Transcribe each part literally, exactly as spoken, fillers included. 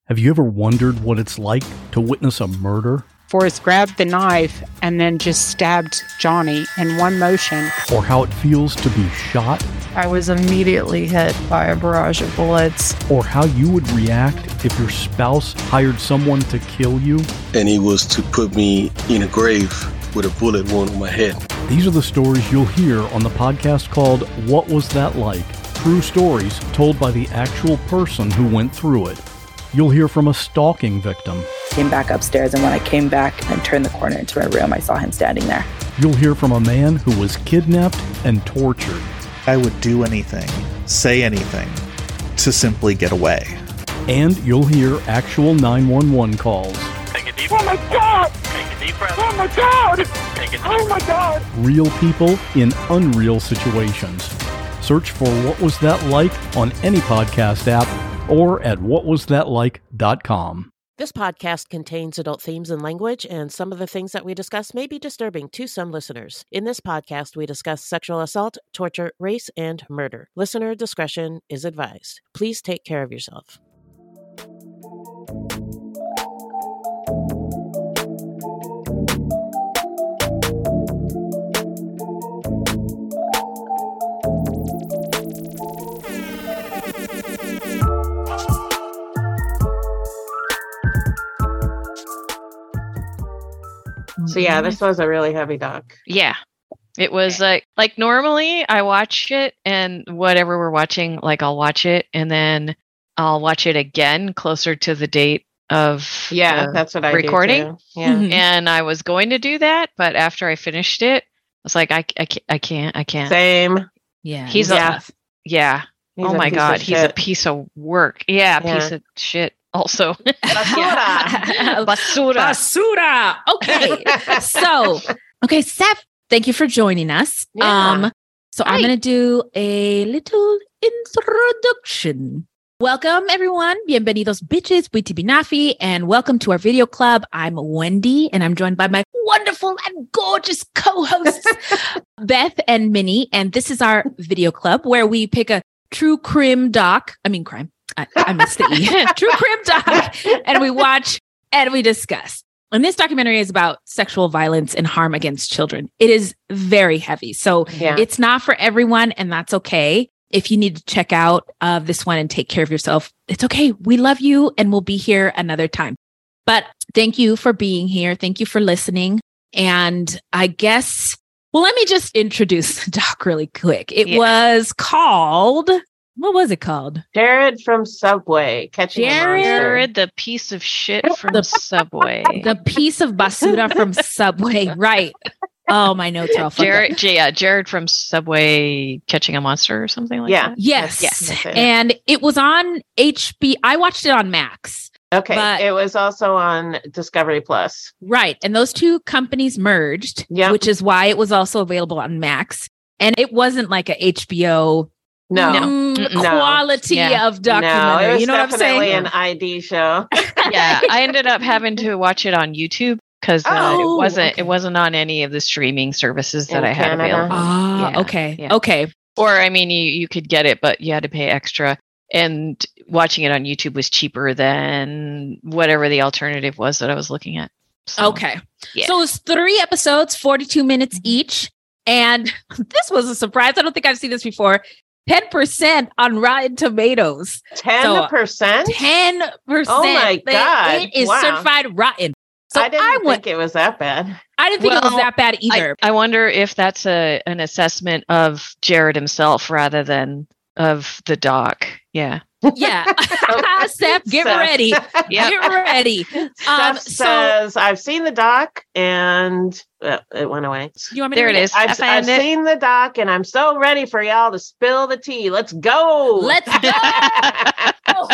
Have you ever wondered what it's like to witness a murder? Forrest grabbed the knife and then just stabbed Johnny in one motion. Or how it feels to be shot? I was immediately hit by a barrage of bullets. Or how you would react if your spouse hired someone to kill you? And he was to put me in a grave with a bullet wound on my head. These are the stories you'll hear on the podcast called What Was That Like? True stories told by the actual person who went through it. You'll hear from a stalking victim. Came back upstairs, and when I came back and turned the corner into my room, I saw him standing there. You'll hear from a man who was kidnapped and tortured. I would do anything, say anything, to simply get away. And you'll hear actual nine one one calls. Take a deep breath. Oh my God! Take a deep breath. Oh my God! Take a deep Oh my God! Real people in unreal situations. Search for What Was That Like on any podcast app or at what was that like dot com. This podcast contains adult themes and language, and some of the things that we discuss may be disturbing to some listeners. In this podcast, we discuss sexual assault, torture, race, and murder. Listener discretion is advised. Please take care of yourself. So yeah, this was a really heavy doc. Yeah. It was like, like normally I watch it and whatever we're watching, like I'll watch it and then I'll watch it again closer to the date of yeah, that's what I recording. Do too. Yeah. Mm-hmm. And I was going to do that, but after I finished it, I was like, I, I, can't, I can't, I can't. Same. Yeah. He's yeah. a, yeah. He's oh my God. He's shit. a piece of work. Yeah. Yeah. Piece of shit. Also, basura. basura. Basura. Okay. So, okay, Steph, thank you for joining us. Yeah. Um, so Hi. I'm going to do a little introduction. Welcome, everyone. Bienvenidos, bitches. Witi Binafi, and welcome to our video club. I'm Wendy, and I'm joined by my wonderful and gorgeous co-hosts, Beth and Minnie. And this is our video club where we pick a true crime doc. I mean, crime. I, I missed the E. True crime doc. And we watch and we discuss. And this documentary is about sexual violence and harm against children. It is very heavy. So Yeah. it's not for everyone, and that's okay. If you need to check out uh, this one and take care of yourself, it's okay. We love you, and we'll be here another time. But thank you for being here. Thank you for listening. And I guess, well, let me just introduce the doc really quick. It Yeah. was called... What was it called? Jared from Subway catching Jared- a monster. Jared, the piece of shit from The- Subway. The piece of basura from Subway. Right. Oh, my notes are all fucked up. Jared, J- yeah, Jared from Subway catching a monster or something like Yeah. that. Yes. Yes, that's it. And it was on H B. I watched it on Max. Okay, But- it was also on Discovery Plus. Right. And those two companies merged, Yep. which is why it was also available on Max. And it wasn't like a H B O No, mm, Mm-mm. quality Yeah. of no, documentary. it was you know what I'm definitely saying? an I D show. Yeah, I ended up having to watch it on YouTube because uh, Oh, it wasn't okay. it wasn't on any of the streaming services that In I had Canada. available. Ah, Yeah, okay. yeah. Okay. Or I mean, you you could get it, but you had to pay extra. And watching it on YouTube was cheaper than whatever the alternative was that I was looking at. So, Okay. yeah. So it's three episodes, forty-two minutes each. And this was a surprise. I don't think I've seen this before. ten percent on Rotten Tomatoes. Ten percent. ten percent. Oh my God. It is Wow. certified rotten. So I didn't I went, think it was that bad. I didn't think it was Well, that bad I, either. I wonder if that's a an assessment of Jared himself rather than of the doc. Yeah. Yeah. Steph, get Steph. ready. Yep. Get ready. Um, Steph so says, I've seen the doc and uh, it went away. you want me There to it read is. I've, I found I've it. seen the doc and I'm so ready for y'all to spill the tea. Let's go. Let's go.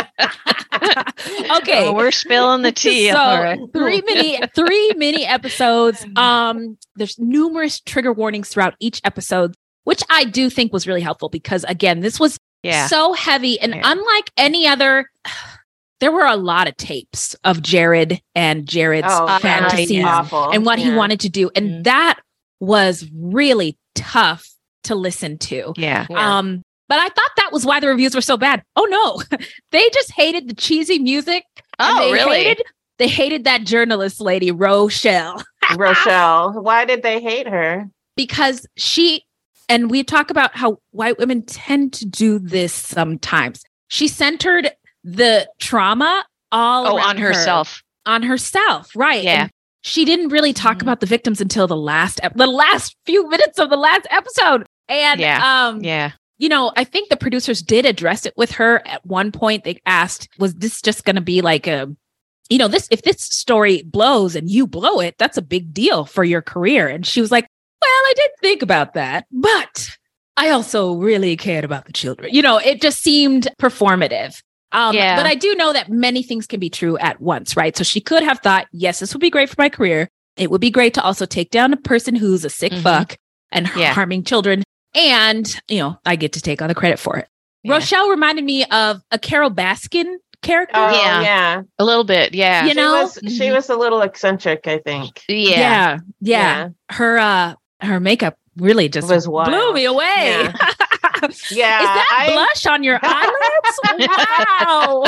Okay. Oh, we're spilling the tea. So All right. three mini three mini episodes. Um, there's numerous trigger warnings throughout each episode, which I do think was really helpful because again, this was Yeah. so heavy. And Yeah. unlike any other, there were a lot of tapes of Jared and Jared's Oh, fantasies yeah. awful. and what he Yeah. wanted to do. And Mhm. that was really tough to listen to. Yeah. Yeah. Um, but I thought that was why the reviews were so bad. Oh no, they just hated the cheesy music And Oh, they really? Hated, they hated that journalist lady, Rochelle. Rochelle. Why did they hate her? Because she, and we talk about how white women tend to do this sometimes. She centered the trauma all Oh, around on herself. Her, on herself, right? Yeah. And she didn't really talk Mhm. about the victims until the last, ep- the last few minutes of the last episode. And, Yeah. um, Yeah. you know, I think the producers did address it with her at one point. They asked, was this just going to be like a, you know, this, if this story blows and you blow it, that's a big deal for your career. And she was like, well, I did think about that, but I also really cared about the children. You know, it just seemed performative. Um, Yeah. But I do know that many things can be true at once, right? So she could have thought, yes, this would be great for my career. It would be great to also take down a person who's a sick Mhm. fuck and Yeah. harming children. And, you know, I get to take all the credit for it. Yeah. Rochelle reminded me of a Carol Baskin character. Oh, Yeah. yeah. A little bit. Yeah. You She know? was, she was a little eccentric, I think. Yeah. yeah. Yeah. Yeah. Her uh her makeup really just Was wild. blew me away. Yeah. Yeah, Is that I- blush on your eyelids? Wow.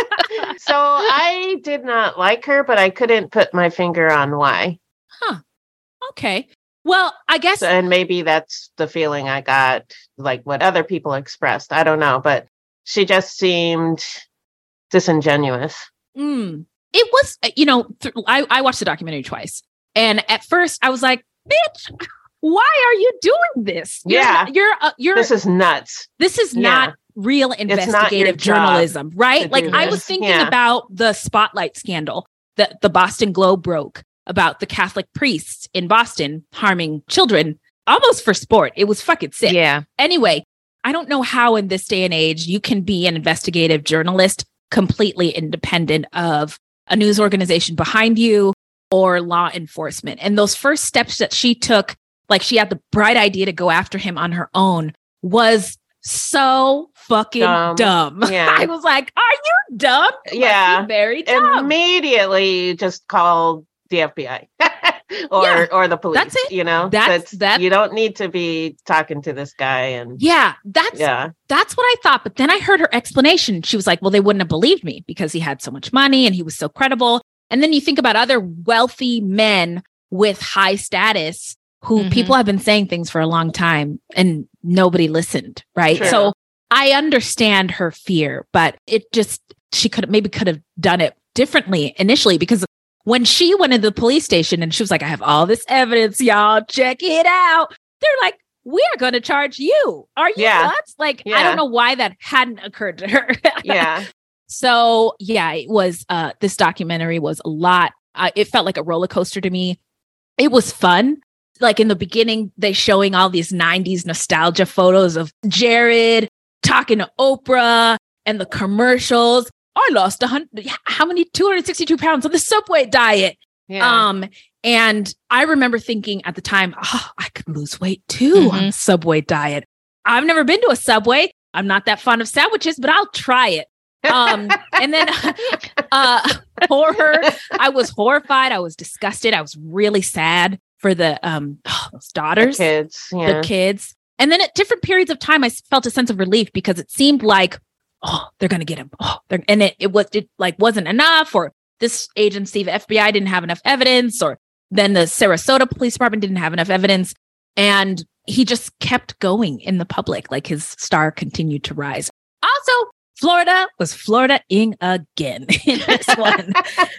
So I did not like her, but I couldn't put my finger on why. Okay. Well, I guess So, and maybe that's the feeling I got, like what other people expressed. I don't know, but she just seemed disingenuous. mm, it was, uh, you know, th- I, I watched the documentary twice. And at first I was like, bitch, why are you doing this? You're, Yeah. You're, uh, you're, This is nuts. this is not real not your investigative job journalism, right? to Like do I was this. thinking Yeah. about the Spotlight scandal that the Boston Globe broke about the Catholic priests in Boston harming children almost for sport. It was fucking sick. Yeah. Anyway, I don't know how in this day and age you can be an investigative journalist completely independent of a news organization behind you or law enforcement. And those first steps that she took, like she had the bright idea to go after him on her own, was so fucking dumb. Dumb. Yeah. I was like, are you dumb? You must Yeah. be very dumb. Immediately just called the F B I or Yeah. or the police. That's it. You know, That's- that- you don't need to be talking to this guy. And Yeah, that's yeah, That's what I thought. But then I heard her explanation. She was like, well, they wouldn't have believed me because he had so much money and he was so credible. And then you think about other wealthy men with high status who Mhm. people have been saying things for a long time and nobody listened. Right. True. So I understand her fear, but it just, she could maybe could have done it differently initially, because when she went into the police station and she was like, I have all this evidence, y'all, check it out. They're like, we are going to charge you. Are you Yeah. nuts? Like, I Yeah. don't know why that hadn't occurred to her. yeah, So yeah, it was, uh, this documentary was a lot. Uh, it felt like a roller coaster to me. It was fun. Like in the beginning, they showing all these nineties nostalgia photos of Jared talking to Oprah and the commercials. I lost a hundred, how many, two hundred sixty-two pounds on the Subway diet. yeah. Um, and I remember thinking at the time, oh, I could lose weight too Mhm. on the Subway diet. I've never been to a Subway. I'm not that fond of sandwiches, but I'll try it. Um, and then uh, horror. I was horrified. I was disgusted. I was really sad for the um those daughters, Kids. Yeah. the kids. And then at different periods of time, I s- felt a sense of relief because it seemed like, oh, they're gonna get him. Oh, they're, and it it was it like wasn't enough, or this agency, the F B I, didn't have enough evidence, or then the Sarasota Police Department didn't have enough evidence, and he just kept going in the public. Like his star continued to rise. Also, Florida was Florida-ing again in this one.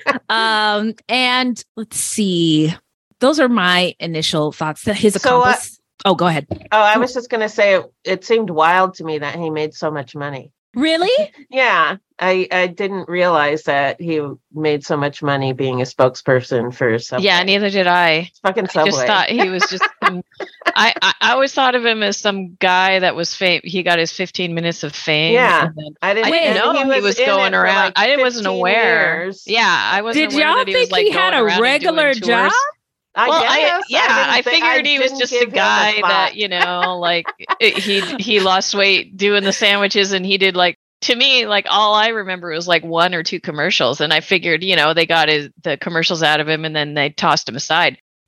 um, and let's see. Those are my initial thoughts. That his So, uh, accomplice. oh, go ahead. Oh, I was just going to say, it, it seemed wild to me that he made so much money. Really? Yeah, I, I didn't realize that he made so much money being a spokesperson for Subway. Yeah, neither did I. Fucking I Subway. just thought he was just. Some, I, I I always thought of him as some guy that was fame. He got his fifteen minutes of fame. Yeah. and then I didn't, I didn't and know he was, in going it for around. like I didn't wasn't fifteen aware. years. Yeah, I wasn't Did aware y'all that he was think like he had going a around and doing regular tours. job? I Well, I, guess. yeah, didn't I, think- figured he was didn't just give a him guy spot. that, you know, like it- he he lost weight doing the sandwiches, and he did like, to me, like all I remember was like one or two commercials, and I figured, you know, they got his the commercials out of him, and then they tossed him aside.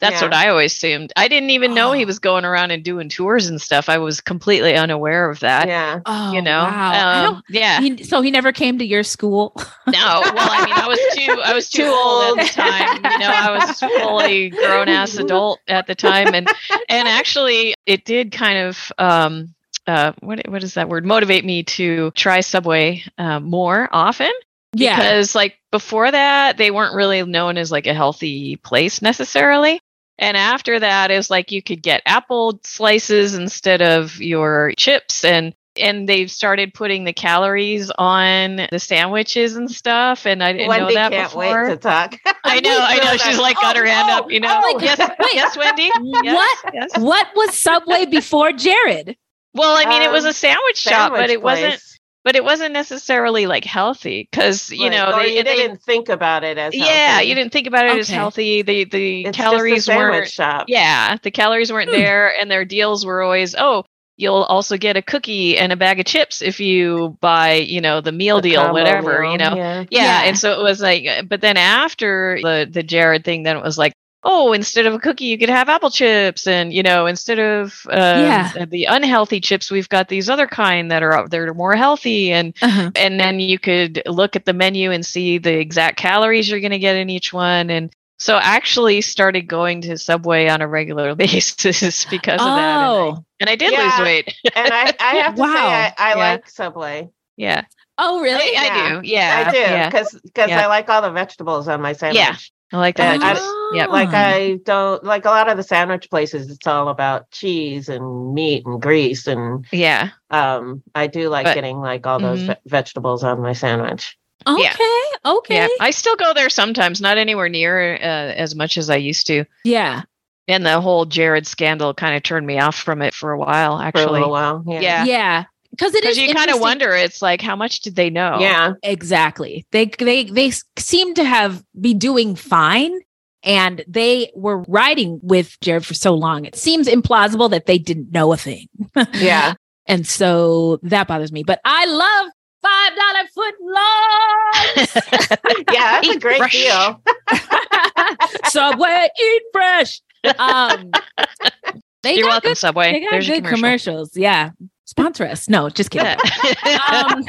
That's Yeah. what I always assumed. I didn't even know he Oh. was going around and doing tours and stuff. I was completely unaware of that. Yeah. Oh, You know, wow. I Um, don't, yeah. he, so he never came to your school. No, well, I mean, I was too, I was too, Too old old. at the time. You know, I was fully grown ass adult at the time, and and actually, it did kind of, um, uh, what what is that word? Motivate me to try Subway uh, more often. Yeah. Because like before that, they weren't really known as like a healthy place necessarily. And after that, it was like you could get apple slices instead of your chips, and and they've started putting the calories on the sandwiches and stuff. And I didn't Wendy know that can't before. wait to talk. I know, I know. She's like got her hand up, you know. oh, yes, wait. yes, Wendy. Yes, What? Yes. What was Subway before Jared? Well, I mean, it was Um, a sandwich shop, but Sandwich it wasn't. place. But it wasn't necessarily like healthy because you Right. know or they, you they didn't think about it as yeah healthy. you didn't think about it as Okay. healthy. The the It's calories just a sandwich weren't shop. yeah the calories weren't Hmm. there, and their deals were always oh you'll also get a cookie and a bag of chips if you buy you know the meal The deal combo whatever meal, you know Yeah. yeah. Yeah. And so it was like but then after the the Jared thing, then it was like oh instead of a cookie you could have apple chips, and you know instead of um, Yeah. the unhealthy chips we've got these other kind that are they're more healthy, and Uh-huh. and then you could look at the menu and see the exact calories you're going to get in each one. And so I actually started going to Subway on a regular basis because of that. And I, Oh. and I did Yeah. lose weight. And I, I have to say, Wow. I, I Yeah. like Subway. yeah. Oh, really? I, I Yeah. do. Yeah. I do Yeah. because Yeah. I like all the vegetables on my sandwich. Yeah. I like that. And I- too. Yep. Like Oh. I don't like a lot of the sandwich places. It's all about cheese and meat and grease, and Yeah. um, I do like But- getting like all those Mhm. ve- vegetables on my sandwich. Okay. Yeah. Okay. Yeah. I still go there sometimes, not anywhere near uh, as much as I used to. Yeah. And the whole Jared scandal kind of turned me off from it for a while, For a actually. little while. Yeah. Yeah. Yeah. Because it is Because you kind of interesting- wonder, it's like, how much did they know? Yeah. Exactly. They they they s- seem to have be doing fine, and they were riding with Jared for so long. It seems implausible that they didn't know a thing. Yeah. And so that bothers me. But I love five dollar foot longs. Yeah. That's a Eat great fresh. deal. Subway, eat fresh. Um, they You're got welcome, good, Subway. they got There's your good commercial. commercials. Yeah, sponsor us. No, just kidding. Um,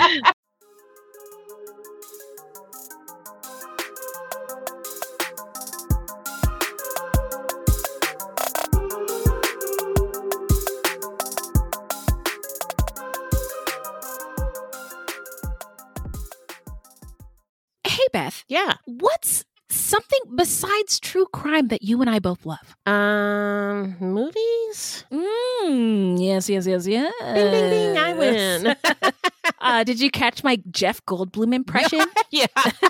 hey, Beth. Yeah. What's something besides true crime that you and I both love? Um, movies? Mm, yes, yes, yes, yes. Ding, ding, ding, I win. uh, did you catch my Jeff Goldblum impression? Yeah.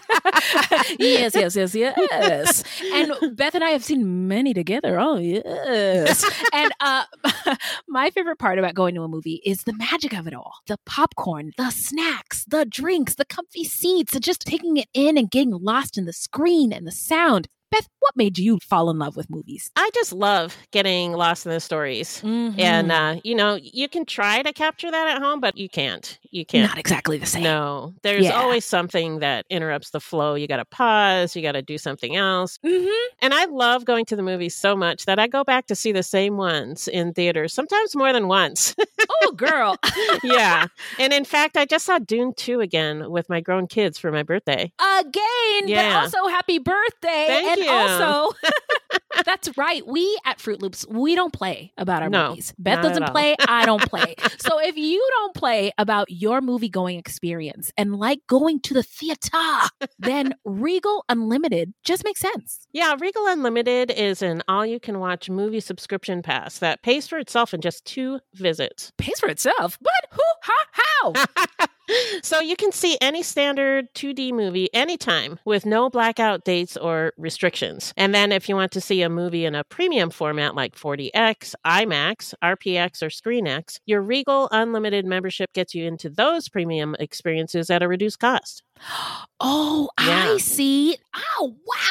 yes, yes, yes, yes. And Beth and I have seen many together. Oh, yes. And uh, my favorite part about going to a movie is the magic of it all. The popcorn, the snacks, the drinks, the comfy seats, and just taking it in and getting lost in the screen and the sound. Beth, what made you fall in love with movies? I just love getting lost in the stories. Mhm. And, uh, you know, you can try to capture that at home, but you can't. You can't. Not exactly the same. No, there's Yeah. always something that interrupts the flow. You got to pause, you got to do something else. Mm-hmm. And I love going to the movies so much that I go back to see the same ones in theaters, sometimes more than once. Oh, girl. Yeah. And in fact, I just saw Dune two again with my grown kids for my birthday. Again, Yeah. but also happy birthday. Thank and you. also, that's right. We at Fruit Loops, we don't play about our No, movies. Beth not at doesn't all. play. I don't play. So if you don't play about your movie going experience and like going to the theater, then Regal Unlimited just makes sense. Yeah, Regal Unlimited is an all you can watch movie subscription pass that pays for itself in just two visits. Pays for itself. What? Who? How? How? So you can see any standard two D movie anytime with no blackout dates or restrictions. And then if you want to see a movie in a premium format like forty X, IMAX, R P X, or ScreenX, your Regal Unlimited membership gets you into those premium experiences at a reduced cost. Oh, Yeah. I see. Oh,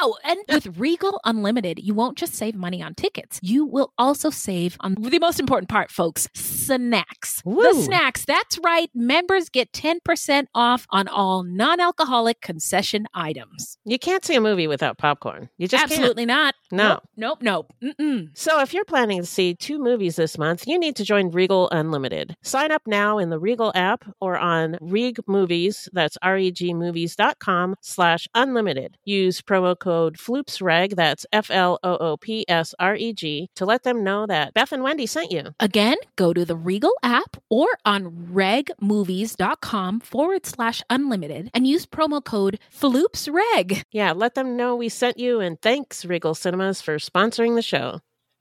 Wow. And with Regal Unlimited, you won't just save money on tickets. You will also save on the most important part, folks, snacks. Woo. The snacks. That's right. Members get ten percent off on all non-alcoholic concession items. You can't see a movie without popcorn. You just Absolutely not. No. Nope, nope, nope. Mm-mm. So if you're planning to see two movies this month, you need to join Regal Unlimited. Sign up now in the Regal app or on Reg Movies, that's regmovies.com slash unlimited. Use promo code FloopsReg, that's F L O O P S R E G, to let them know that Beth and Wendy sent you. Again, go to the Regal app or on regmovies.com forward slash unlimited and use promo code FloopsReg. Yeah, let them know we sent you, and thanks, Regal Cinemas, for sponsoring the show.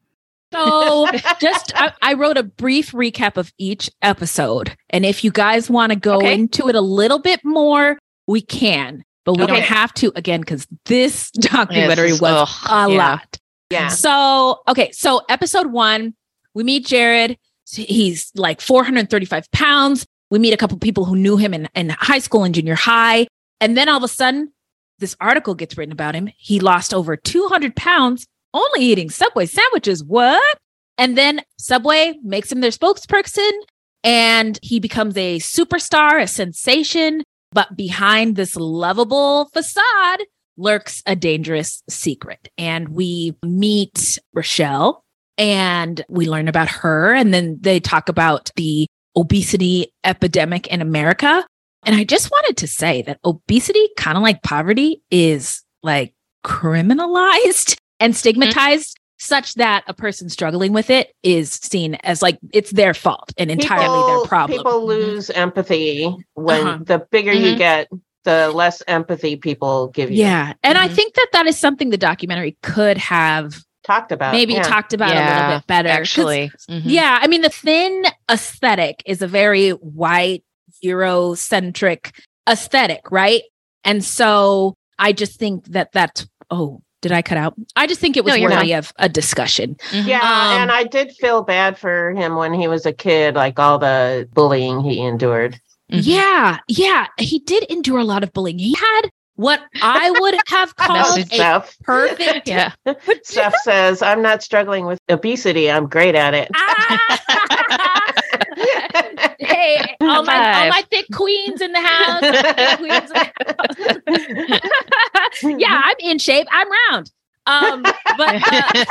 So just, I, I wrote a brief recap of each episode. And if you guys want to go Okay. into it a little bit more, we can. But we Okay. don't have to, again, because this documentary Yes, was ugh, a yeah. lot. Yeah. So, okay. So episode one, we meet Jared. He's like four hundred thirty-five pounds. We meet a couple people who knew him in, in high school and junior high. And then all of a sudden, this article gets written about him. He lost over two hundred pounds only eating Subway sandwiches. What? And then Subway makes him their spokesperson and he becomes a superstar, a sensation. But behind this lovable facade lurks a dangerous secret. And we meet Rochelle and we learn about her. And then they talk about the obesity epidemic in America. And I just wanted to say that obesity, kind of like poverty, is like criminalized and stigmatized mm-hmm. such that a person struggling with it is seen as like it's their fault and entirely people, their problem. People lose mm-hmm. empathy when uh-huh. the bigger mm-hmm. you get, the less empathy people give you. Yeah. And mm-hmm. I think that that is something the documentary could have talked about. Maybe yeah. talked about yeah, a little bit better. Actually. Mm-hmm. Yeah. I mean, the Thin aesthetic is a very white, Eurocentric aesthetic, right? And so I just think that that's, oh, did I cut out? I just think it was no, worthy of a discussion. Mm-hmm. Yeah, um, and I did feel bad for him when he was a kid, like all the bullying he endured. Mm-hmm. Yeah, yeah. He did endure a lot of bullying. He had what I would have called a Steph. perfect... yeah. Steph says, I'm not struggling with obesity. I'm great at it. Hey, all my, all my thick queens in the house. Queens in the house. Yeah, I'm in shape. I'm round. Um, but uh,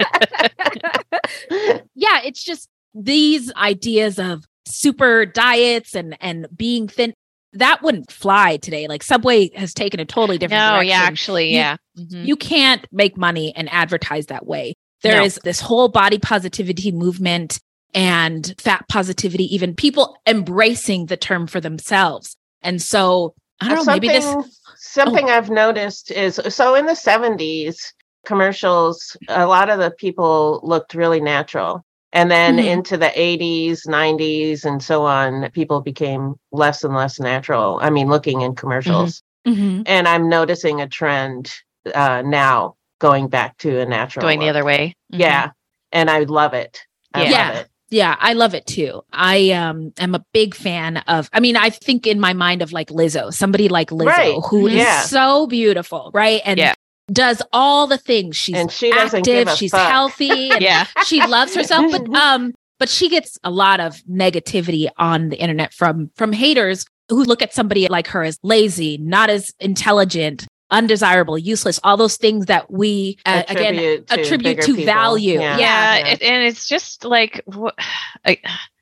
yeah, it's just these ideas of super diets and and being thin. That wouldn't fly today. Like Subway has taken a totally different No, direction. yeah, actually, You- yeah. Mm-hmm. You can't make money and advertise that way. There No. is this whole body positivity movement and fat positivity, even people embracing the term for themselves. And so, I don't know, maybe this... Something I've noticed is, so in the seventies, commercials, a lot of the people looked really natural. And then Mhm. into the eighties, nineties, and so on, people became less and less natural. I mean, looking in commercials. Mhm. And I'm noticing a trend uh, now going back to a natural Going the look. other way. Mhm. Yeah. And I love it. I Yeah. love it. Yeah, I love it too. I um am a big fan of, I mean, I think in my mind of like Lizzo, somebody like Lizzo, Right. who is Yeah. so beautiful, right? And Yeah. does all the things. She's And she doesn't active, give a she's fuck. healthy, and Yeah. she loves herself, but um, but she gets a lot of negativity on the internet from from haters who look at somebody like her as lazy, not as intelligent, undesirable, useless, all those things that we uh, again Attribute to attribute bigger to people. value. Yeah. Yeah, Yeah. It, and it's just like wh- I,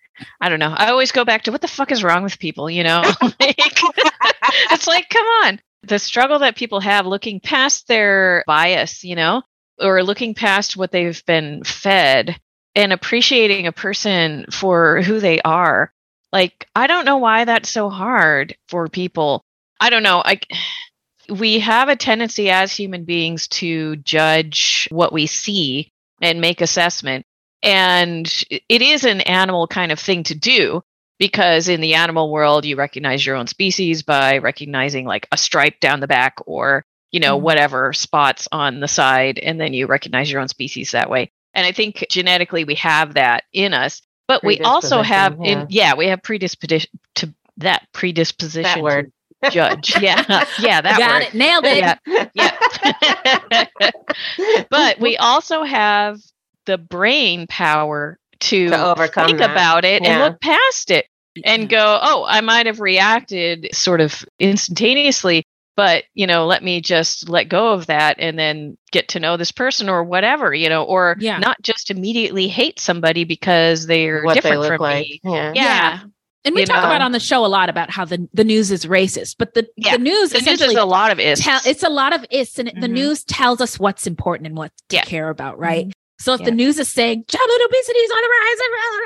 I don't know. I always go back to what the fuck is wrong with people, you know? Like, it's like, come on. The struggle that people have looking past their bias, you know, or looking past what they've been fed and appreciating a person for who they are. Like, I don't know why that's so hard for people. I don't know. I we have a tendency as human beings to judge what we see and make assessment. And it is an animal kind of thing to do, because in the animal world, you recognize your own species by recognizing like a stripe down the back or, you know, Mm-hmm. whatever spots on the side. And then you recognize your own species that way. And I think genetically we have that in us, but we also have Predisposition, in, yeah, we have predisposition to that predisposition. That word. judge. Yeah. Yeah, that Got word. it. Nailed it. Yeah. Yeah. But we also have the brain power to, To overcome think that. about it and Yeah. look past it and go, oh, I might have reacted sort of instantaneously, but, you know, let me just let go of that and then get to know this person or whatever, you know, or Yeah. not just immediately hate somebody because they're What they different look from like. me. Yeah. Yeah. And we You talk know. about on the show a lot about how the, the news is racist, but the, Yeah. the news The news essentially is a lot of is. tell, it's a lot of is, and the Mhm. news tells us what's important and what to Yeah. care about, right? Mhm. So if Yeah. the news is saying childhood obesity is on the rise,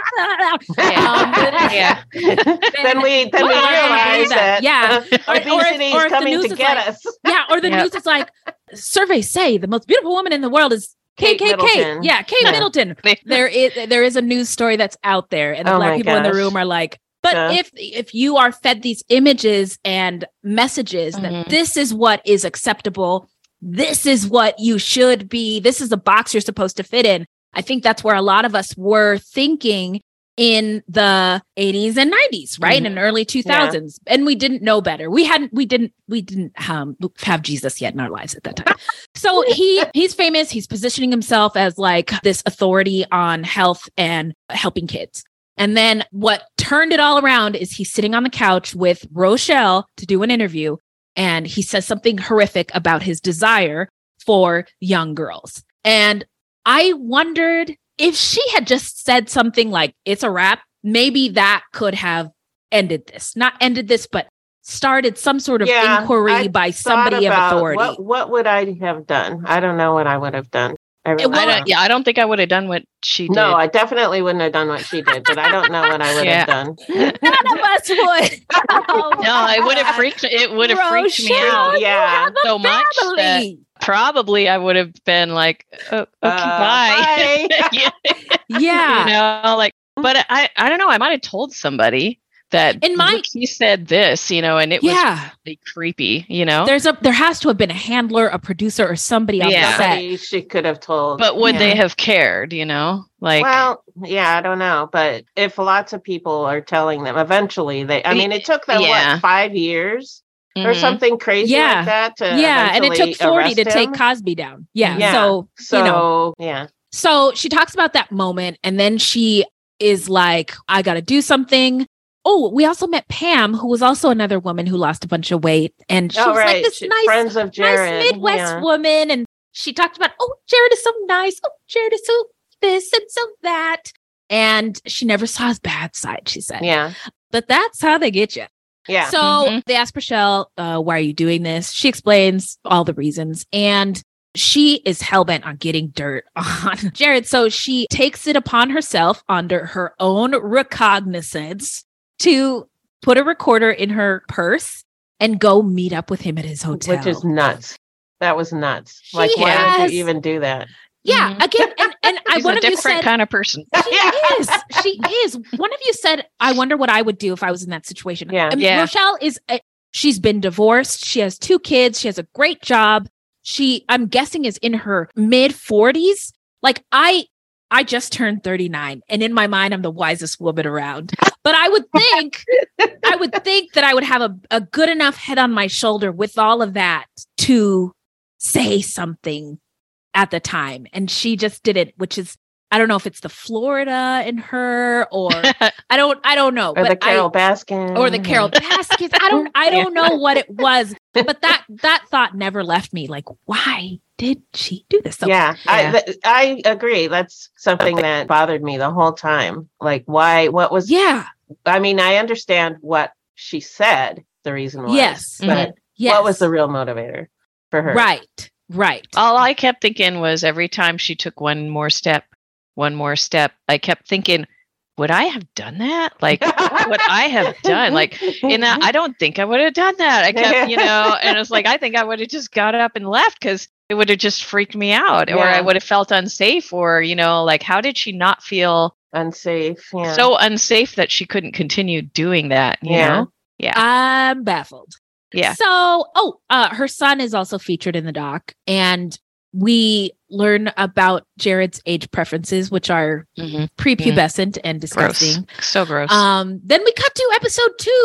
um, Yeah. then we then we Well, I don't agree realize with that. that Yeah. Or- or if- obesity or is if the coming news to is get like- us. yeah, or the Yep. news is like surveys say the most beautiful woman in the world is Kate K K K. Middleton. Yeah, Kate Yeah. Middleton. There is there is a news story that's out there, and the Oh black my people in the gosh. room are like, but Yeah. if if you are fed these images and messages that Mhm. this is what is acceptable, this is what you should be, this is the box you're supposed to fit in. I think that's where a lot of us were thinking in the eighties and nineties, right? Mhm. And early two thousands. And we didn't know better. We hadn't, we didn't, we didn't um, have Jesus yet in our lives at that time. So he, he's famous. He's positioning himself as like this authority on health and helping kids. And then what turned it all around is he's sitting on the couch with Rochelle to do an interview. And he says something horrific about his desire for young girls. And I wondered if she had just said something like, it's a wrap, maybe that could have ended this. Not ended this, but started some sort of Yeah, inquiry I by thought somebody of about authority. What, what would I have done? I don't know what I would have done. I really It- well, I don't. don't, yeah, I don't think I would have done what she did. No, I definitely wouldn't have done what she did, but I don't know what I would Yeah. have done. None of us would. Oh, No, it would have freaked. It would have freaked me Rochelle, out you Yeah. have a so much that family. probably I would have been like, oh, okay, Uh, bye. bye. Yeah. Yeah. You know, like, but I, I don't know. I might have told somebody that In my- look, he said this, you know, and it was Yeah. really creepy, you know. There's a there has to have been a handler, a producer, or somebody on Yeah. the set. Somebody she could have told. But would Yeah. they have cared, you know? Like, well, yeah, I don't know. But if lots of people are telling them, eventually they, I mean, it took them, Yeah. what, five years or mhm. something crazy Yeah. like that to Yeah, and it took eventually forty to arrest take him? Cosby down. Yeah. Yeah. So, So, you know. yeah. So she talks about that moment and then she is like, I got to do something. Oh, we also met Pam, who was also another woman who lost a bunch of weight. And she Oh, was like right. this She- nice, Friends of Jared. nice Midwest yeah. woman. And she talked about, oh, Jared is so nice. Oh, Jared is so this and so that. And she never saw his bad side, she said. Yeah. But that's how they get you. Yeah. So Mhm. they ask Rochelle, uh, why are you doing this? She explains all the reasons. And she is hellbent on getting dirt on Jared. So she takes it upon herself under her own recognizance to put a recorder in her purse and go meet up with him at his hotel. Which is nuts. That was nuts. She like, why has- would you even do that? yeah, Mhm. again, and, and I She's one a of you different said kind of person. she is. She is. One of you said, I wonder what I would do if I was in that situation. Yeah. I mean, Yeah. Rochelle is, a, she's been divorced. She has two kids. She has a great job. She, I'm guessing, is in her mid forties. Like I, I just turned thirty-nine and in my mind, I'm the wisest woman around. But I would think, I would think that I would have a, a good enough head on my shoulder with all of that to say something at the time. And she just did it, which is, I don't know if it's the Florida in her or I don't, I don't know. Or the but I- Carol Baskin. or the Carol Baskets. I don't, I don't know what it was, but that, that thought never left me. Like, why did she do this? So, yeah, Yeah. I th- I agree. That's something that bothered me the whole time. Like, why? What was? yeah. I mean, I understand what she said. The reason was, Yes. but Yes. what was the real motivator for her? right, right. All I kept thinking was every time she took one more step, one more step, I kept thinking, would I have done that? Like, what would I have done? Like, in that, I don't think I would have done that. I kept, you know, and it's like, I think I would have just got up and left because it would have just freaked me out, or Yeah. I would have felt unsafe, or, you know, like, how did she not feel unsafe. Yeah. so unsafe that she couldn't continue doing that? You Yeah. know? Yeah. I'm baffled. Yeah. So, oh, uh, her son is also featured in the doc, and we learn about Jared's age preferences, which are Mhm. prepubescent and Gross. disgusting. So gross. Um, then we cut to episode two,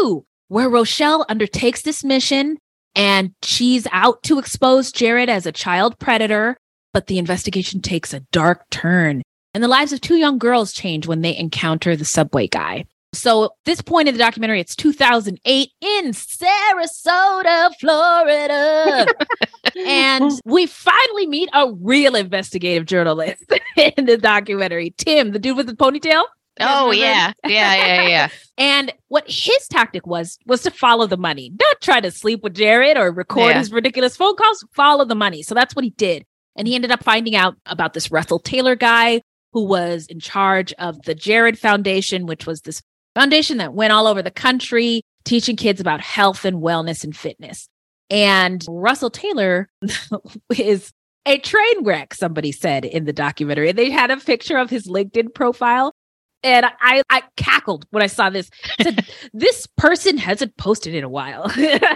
where Rochelle undertakes this mission and she's out to expose Jared as a child predator, but the investigation takes a dark turn and the lives of two young girls change when they encounter the subway guy. So at this point in the documentary, it's two thousand eight in Sarasota, Florida. And we finally meet a real investigative journalist in the documentary. Tim, the dude with the ponytail. Oh, yeah. Yeah, yeah, yeah. And what his tactic was, was to follow the money, not try to sleep with Jared or record Yeah. his ridiculous phone calls, follow the money. So that's what he did. And he ended up finding out about this Russell Taylor guy who was in charge of the Jared Foundation, which was this foundation that went all over the country teaching kids about health and wellness and fitness. And Russell Taylor is a train wreck, somebody said in the documentary. They had a picture of his LinkedIn profile. And I, I cackled when I saw this. I said, this person hasn't posted in a while.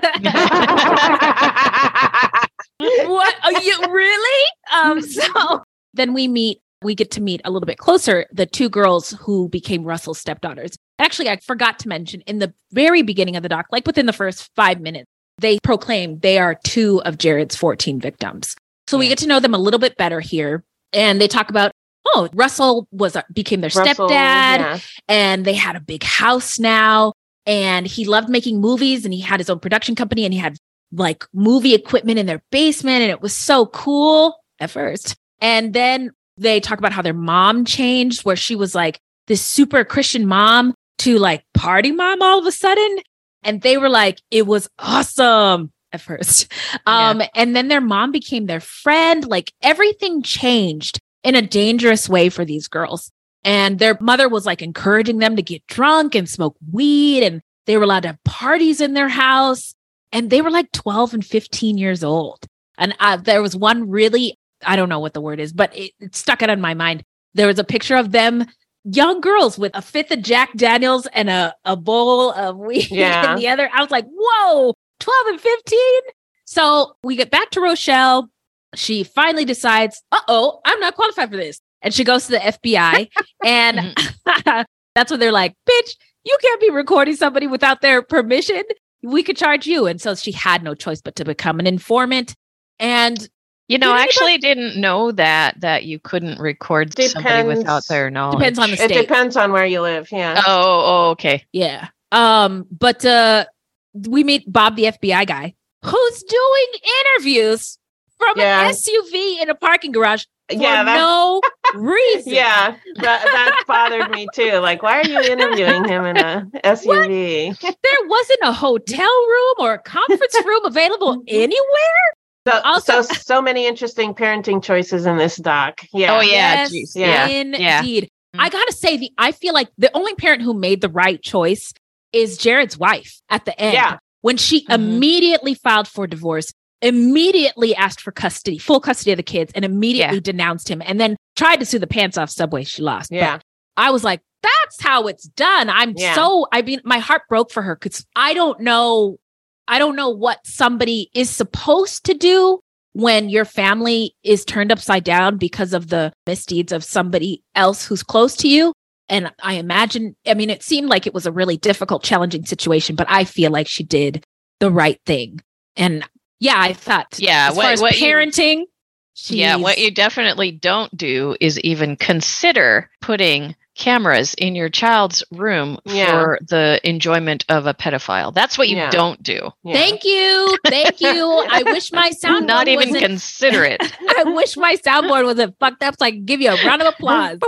What? Are you really? Um, so then we meet, we get to meet a little bit closer, the two girls who became Russell's stepdaughters. Actually, I forgot to mention in the very beginning of the doc, like within the first five minutes, they proclaim they are two of Jared's fourteen victims. So we get to know them a little bit better here. And they talk about, oh, Russell was became their Russell, stepdad, yeah. and they had a big house now. And he loved making movies, and he had his own production company, and he had like movie equipment in their basement, and it was so cool at first. And then they talk about how their mom changed, where she was like this super Christian mom to like party mom all of a sudden. And they were like, it was awesome at first. Um, Yeah. And then their mom became their friend. Like everything changed in a dangerous way for these girls. And their mother was like encouraging them to get drunk and smoke weed. And they were allowed to have parties in their house. And they were like twelve and fifteen years old. And uh, there was one really, I don't know what the word is, but it, it stuck out in my mind. There was a picture of them, young girls with a fifth of Jack Daniels and a, a bowl of weed Yeah. in the other. I was like, whoa, twelve and fifteen. So we get back to Rochelle. She finally decides, uh-oh, I'm not qualified for this. And she goes to the F B I. And that's when they're like, bitch, you can't be recording somebody without their permission. We could charge you. And so she had no choice but to become an informant. And You know, Did I anybody- actually didn't know that that you couldn't record somebody Depends- without their knowledge. depends on the It state. depends on where you live. Yeah. Oh, oh, okay. Yeah. Um, but uh we meet Bob, the F B I guy, who's doing interviews from Yeah. an S U V in a parking garage for Yeah, that- no reason. Yeah, that, that bothered me too. Like, why are you interviewing him in a S U V? There wasn't a hotel room or a conference room available anywhere. So, Also- so, so many interesting parenting choices in this doc. Yeah. Oh, yeah. Yes, geez, yeah. indeed. I gotta say, the I feel like the only parent who made the right choice is Jared's wife at the end. Yeah. When she Mhm. immediately filed for divorce, immediately asked for custody, full custody of the kids, and immediately Yeah. denounced him, and then tried to sue the pants off Subway. She lost. But Yeah. I was like, that's how it's done. I'm Yeah. so, I mean, my heart broke for her because I don't know, I don't know what somebody is supposed to do when your family is turned upside down because of the misdeeds of somebody else who's close to you. And I imagine, I mean, it seemed like it was a really difficult, challenging situation, but I feel like she did the right thing. And yeah, I thought, Yeah, as what- far as what you- parenting, Yeah, what she's- you definitely don't do is even consider putting cameras in your child's room Yeah. for the enjoyment of a pedophile. That's what you Yeah. don't do. Yeah. Thank you. Thank you. I wish my soundboard Not even wasn't, consider it. I wish my soundboard wasn't fucked up so I can give you a round of applause.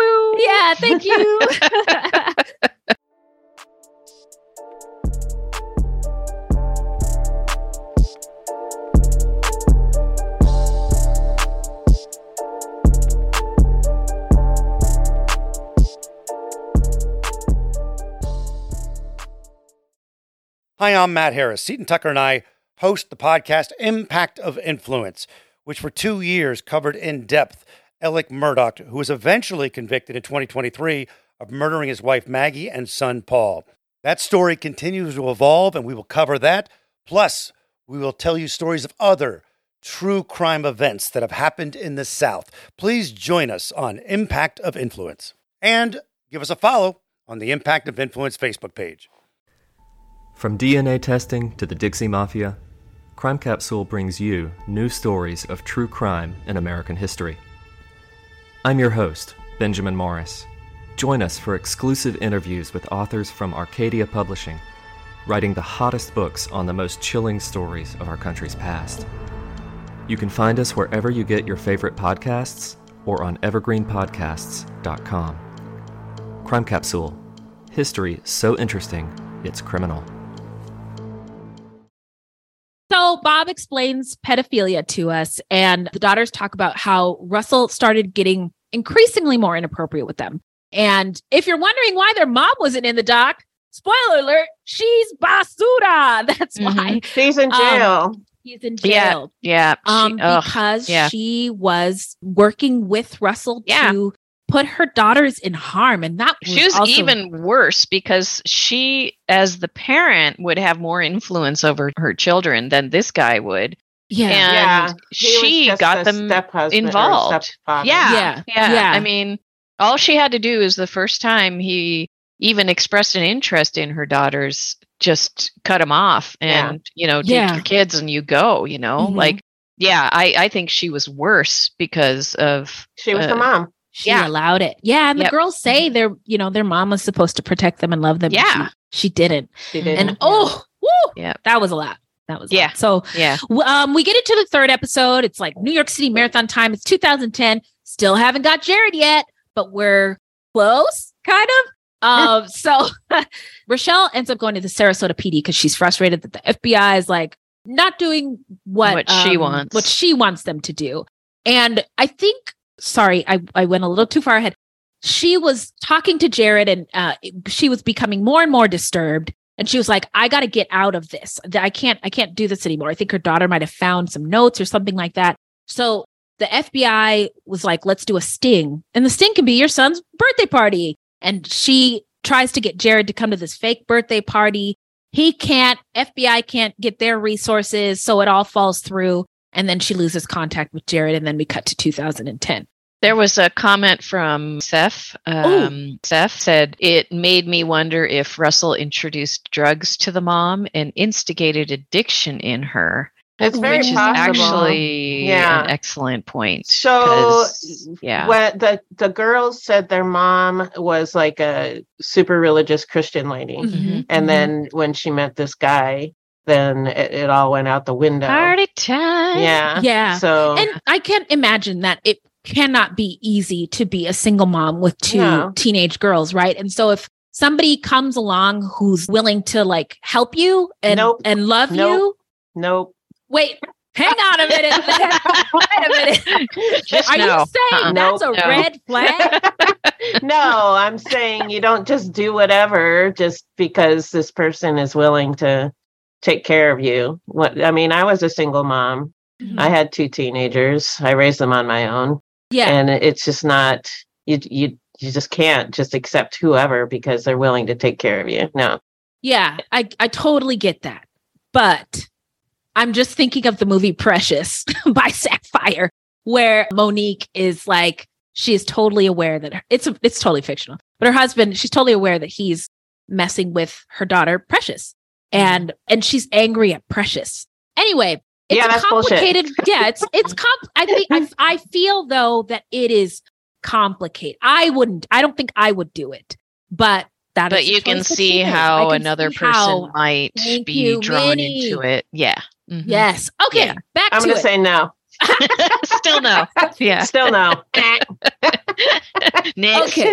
Yeah, thank you. Hi, I'm Matt Harris. Seton Tucker and I host the podcast Impact of Influence, which for two years covered in depth Alec Murdaugh, who was eventually convicted in twenty twenty-three of murdering his wife Maggie and son Paul. That story continues to evolve, and we will cover that. Plus, we will tell you stories of other true crime events that have happened in the South. Please join us on Impact of Influence. And give us a follow on the Impact of Influence Facebook page. From D N A testing to the Dixie Mafia, Crime Capsule brings you new stories of true crime in American history. I'm your host, Benjamin Morris. Join us for exclusive interviews with authors from Arcadia Publishing, writing the hottest books on the most chilling stories of our country's past. You can find us wherever you get your favorite podcasts or on evergreen podcasts dot com. Crime Capsule. History so interesting, it's criminal. So Bob explains pedophilia to us, and the daughters talk about how Russell started getting increasingly more inappropriate with them. And if you're wondering why their mom wasn't in the doc, spoiler alert, she's basura. That's Mhm. why. She's in jail. Um, she's in jail. Yeah. She, Um, ugh, because yeah. she was working with Russell Yeah. to put her daughters in harm. And that was She was also- even worse because she, as the parent, would have more influence over her children than this guy would. Yeah. And Yeah. He was she just got a them step-husband or involved. stepfather. Yeah, Yeah. yeah. Yeah. I mean, all she had to do is the first time he even expressed an interest in her daughters, just cut him off and, you know, take Yeah. your kids and you go, you know, Mhm. like, yeah, I, I think she was worse because of, She was uh, the mom. She Yeah. allowed it. Yeah. And Yep. the girls say their, you know, their mom was supposed to protect them and love them. but Yeah. She, she didn't. She did. And oh, woo, yeah, that was a lot. That was a Yeah. lot. So yeah. w- um, we get into the third episode. It's like New York City Marathon time. It's two thousand ten. Still haven't got Jared yet, but we're close, kind of. Um, so Rochelle ends up going to the Sarasota P D because she's frustrated that the F B I is like not doing what, What she um, wants. what she wants them to do. And I think, sorry, I, I went a little too far ahead. She was talking to Jared and uh, she was becoming more and more disturbed. And she was like, I got to get out of this. I can't, I can't do this anymore. I think her daughter might have found some notes or something like that. So the F B I was like, let's do a sting. And the sting can be your son's birthday party. And she tries to get Jared to come to this fake birthday party. He can't, F B I can't get their resources. So it all falls through. And then she loses contact with Jared. And then we cut to two thousand ten. There was a comment from Seth. Um, Seth said, it made me wonder if Russell introduced drugs to the mom and instigated addiction in her. It's very which is possible. actually Yeah. an excellent point. So 'cause, yeah. when the the girls said their mom was like a super religious Christian lady, Mhm. and then when she met this guy, then it, it all went out the window. Party time. Yeah, Yeah. So And I can't imagine that it cannot be easy to be a single mom with two No. teenage girls, right? And so if somebody comes along who's willing to like help you and Nope. and love Nope. you, nope. wait, hang on a minute. Wait a minute. Just Are no. you saying Uh-uh. that's Nope, a no. red flag? No, I'm saying you don't just do whatever just because this person is willing to take care of you. What I mean, I was a single mom. I had two teenagers. I raised them on my own. Yeah. And it's just not you you you just can't just accept whoever because they're willing to take care of you. No. Yeah, I, I totally get that. But I'm just thinking of the movie Precious by Sapphire, where Monique is like, she is totally aware that her, it's it's totally fictional, but her husband, she's totally aware that he's messing with her daughter, Precious. And and she's angry at Precious. Anyway, it's Yeah, a that's bullshit. complicated. Yeah, it's it's comp- I think I, I feel though that it is complicated. I wouldn't, I don't think I would do it, but that But is a you can choice that see she made. I how can another see person how- might Thank be you, drawn Minnie. into it. Yeah. Mhm. Yes. Okay. Yeah. Back I'm to going to it. say no. Still no. Yeah. Still no. Next. Okay.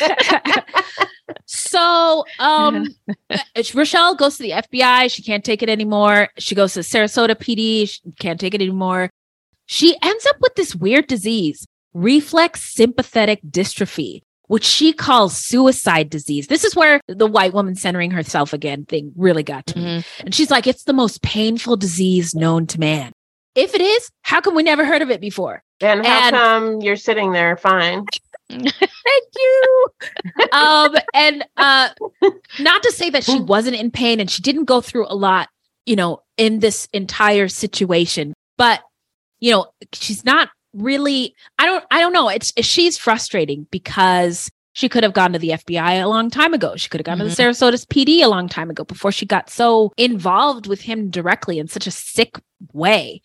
So, um, Rochelle goes to the F B I. She can't take it anymore. She goes to Sarasota P D. She can't take it anymore. She ends up with this weird disease, reflex sympathetic dystrophy, which she calls suicide disease. This is where the white woman centering herself again thing really got to me. Mhm. And she's like, it's the most painful disease known to man. If it is, how come we never heard of it before? And how And- come you're sitting there fine? Thank you. um, and uh, not to say that she wasn't in pain and she didn't go through a lot, you know, in this entire situation, but you know, she's not really. I don't. I don't know. It's she's frustrating because She could have gone to the F B I a long time ago. She could have gone Mhm. to the Sarasota P D a long time ago before she got so involved with him directly in such a sick way.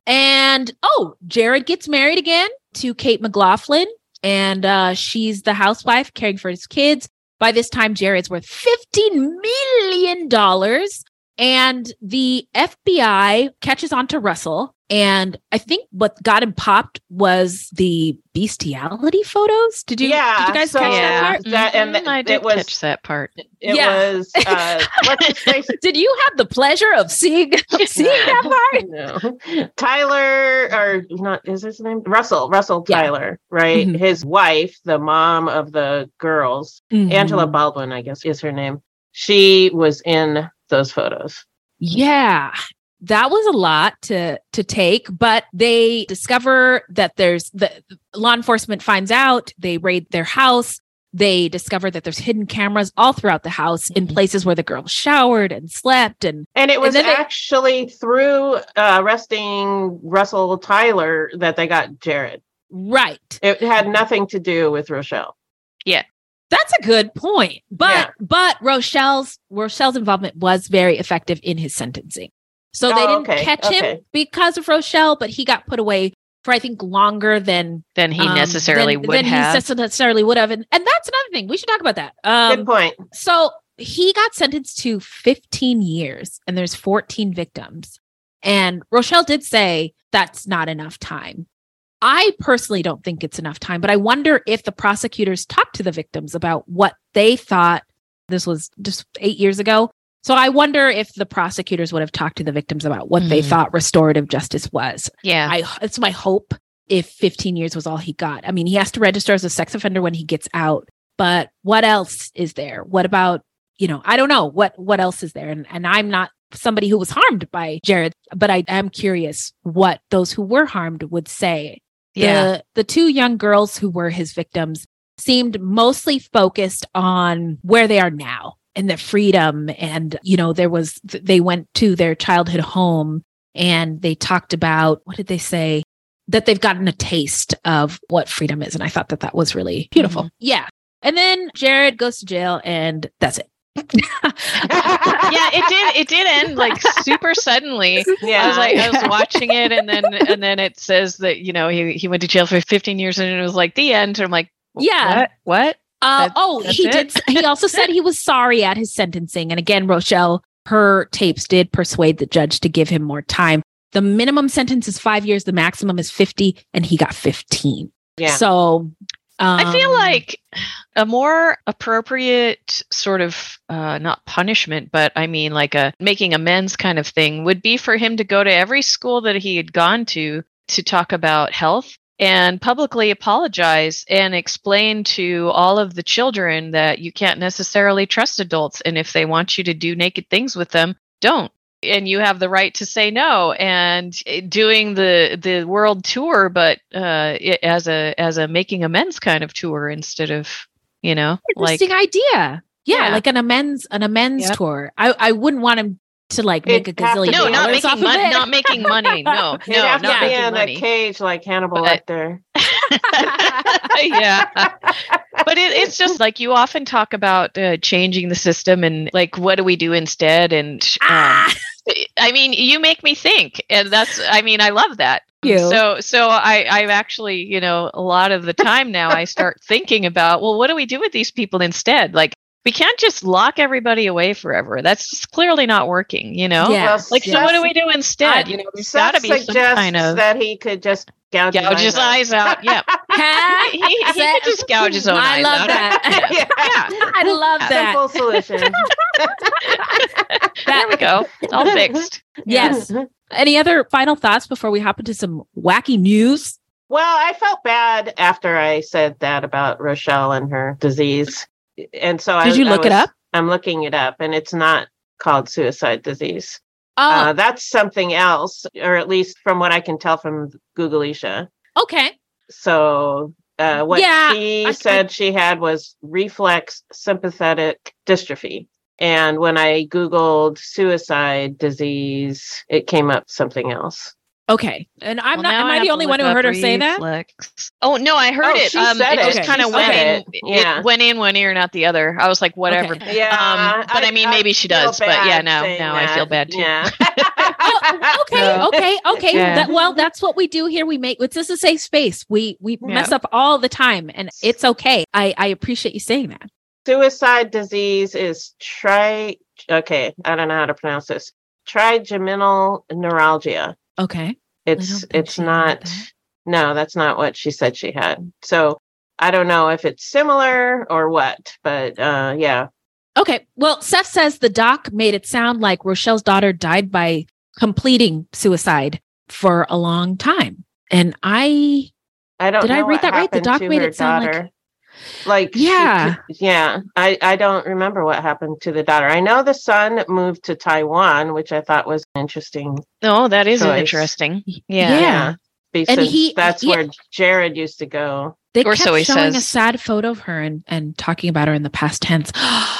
And, oh, Jared gets married again to Kate McLaughlin, and uh, she's the housewife caring for his kids. By this time, Jared's worth fifteen million dollars, and the F B I catches on to Russell. And I think what got him popped was the bestiality photos. Did you, Yeah, did you guys so catch that part? that- and Mhm, I it did was- catch that part. It Yeah. was uh, what's his face? Did you have the pleasure of seeing, of seeing that part? No. Tyler, or not, is his name Russell? Russell Yeah. Tyler, right? Mhm. His wife, the mom of the girls, Mhm. Angela Baldwin, I guess is her name. She was in those photos. Yeah. That was a lot to to take, but they discover that there's the law enforcement finds out, they raid their house, they discover that there's hidden cameras all throughout the house in places where the girls showered and slept, and And it was then they- actually through uh, arresting Russell Tyler that they got Jared. right. It had nothing to do with Rochelle. That's a good point. But Yeah. but Rochelle's Rochelle's involvement was very effective in his sentencing. So they Oh, didn't okay, catch okay. him because of Rochelle, but he got put away for I think longer than Than he um, necessarily than, would than have. he necessarily would have. And, and that's another thing. We should talk about that. Um, Good point. So he got sentenced to fifteen years and there's fourteen victims. And Rochelle did say that's not enough time. I personally don't think it's enough time, but I wonder if the prosecutors talked to the victims about what they thought. This was just eight years ago. So I wonder if the prosecutors would have talked to the victims about what they Mhm. thought restorative justice was. Yeah. I it's my hope if fifteen years was all he got. I mean, he has to register as a sex offender when he gets out, but what else is there? What about, you know, I don't know what what else is there. And and I'm not somebody who was harmed by Jared, but I am curious what those who were harmed would say. Yeah. The the two young girls who were his victims seemed mostly focused on where they are now and their freedom. And, you know, there was, they went to their childhood home and they talked about, what did they say? That they've gotten a taste of what freedom is. And I thought that that was really beautiful. Mhm. Yeah. And then Jared goes to jail and that's it. Yeah, it did. It did end like super suddenly. Yeah. I was like, I was watching it, and then and then it says that you know he he went to jail for fifteen years, and it was like the end. And I'm like, Yeah. what? What? Uh, That- oh, that's he it? did. He also said he was sorry at his sentencing. And again, Rochelle, her tapes did persuade the judge to give him more time. The minimum sentence is five years. The maximum is fifty, and he got fifteen. Yeah. So I feel um, like a more appropriate sort of uh, not punishment, but I mean like a making amends kind of thing would be for him to go to every school that he had gone to to talk about health and publicly apologize and explain to all of the children that you can't necessarily trust adults. And if they want you to do naked things with them, don't. And you have the right to say no. And doing the the world tour, but uh, it, as a as a making amends kind of tour instead of, you know, like interesting idea. Yeah, Yeah. like an amends an amends Yep. tour. I, I wouldn't want him to like make a It'd have to gazillion be- no, not dollars off making of money, it. not making money. No, He'd no, have not to be making in money. a cage like Hannibal But- up there. Yeah. But it, it's just like you often talk about uh, changing the system and like, what do we do instead? And um, Ah! I mean, you make me think. And that's, I mean, I love that. You. So, so I, I've actually, you know, a lot of the time now I start thinking about, well, what do we do with these people instead? Like, we can't just lock everybody away forever. That's just clearly not working, you know? Yeah. Well, Like, so Seth- what do we do instead? I- You know, there's got to Seth be some suggests kind of that he could just gouge, gouge his eyes out. Yeah. Ha? he, he could Seth, just gouge his own I eyes love out. that. Yeah. Yeah. I love that. Simple solution. There we go. It's all fixed. Yes. Any other final thoughts before we hop into some wacky news? Well, I felt bad after I said that about Rochelle and her disease. And so I Did you I look it was- up? I'm looking it up, and it's not called suicide disease. Oh, Uh, that's something else, or at least from what I can tell from Googleisha. okay. So uh, what Yeah, she I- said she had was reflex sympathetic dystrophy. And when I Googled suicide disease, it came up something else. Okay. And I'm Well, not, now am I I have the to only look one who up heard her say that? reflex. Oh, no, I heard Oh, it. she Um, said it it. just kind She of went said in. it. Yeah. It went in one ear, not the other. I was like, whatever. Okay. Yeah, Um, but I, mean, maybe she feel does. But yeah, bad now saying now I feel that. bad too. Yeah. Oh, okay, So- okay, okay. Yeah. That, well, that's what we do here. We make it's just a safe space. We we Yeah. mess up all the time, and it's okay. I I appreciate you saying that. Suicide disease is tri. Okay, I don't know how to pronounce this. Trigeminal neuralgia. Okay. It's don't think it's she had not. that. No, that's not what she said she had. So I don't know if it's similar or what, but uh, yeah. Okay. Well, Seth says the doc made it sound like Rochelle's daughter died by completing suicide for a long time, and I I don't Did know I read what that right? The happened doc to made her it sound like- daughter. Like, she Yeah. could- yeah. I, I don't remember what happened to the daughter. I know the son moved to Taiwan, which I thought was interesting. Oh, that is Choice. interesting. Yeah. Yeah. Because he- that's yeah. where Jared used to go. They Or kept so he showing a says. sad photo of her and and talking about her in the past tense.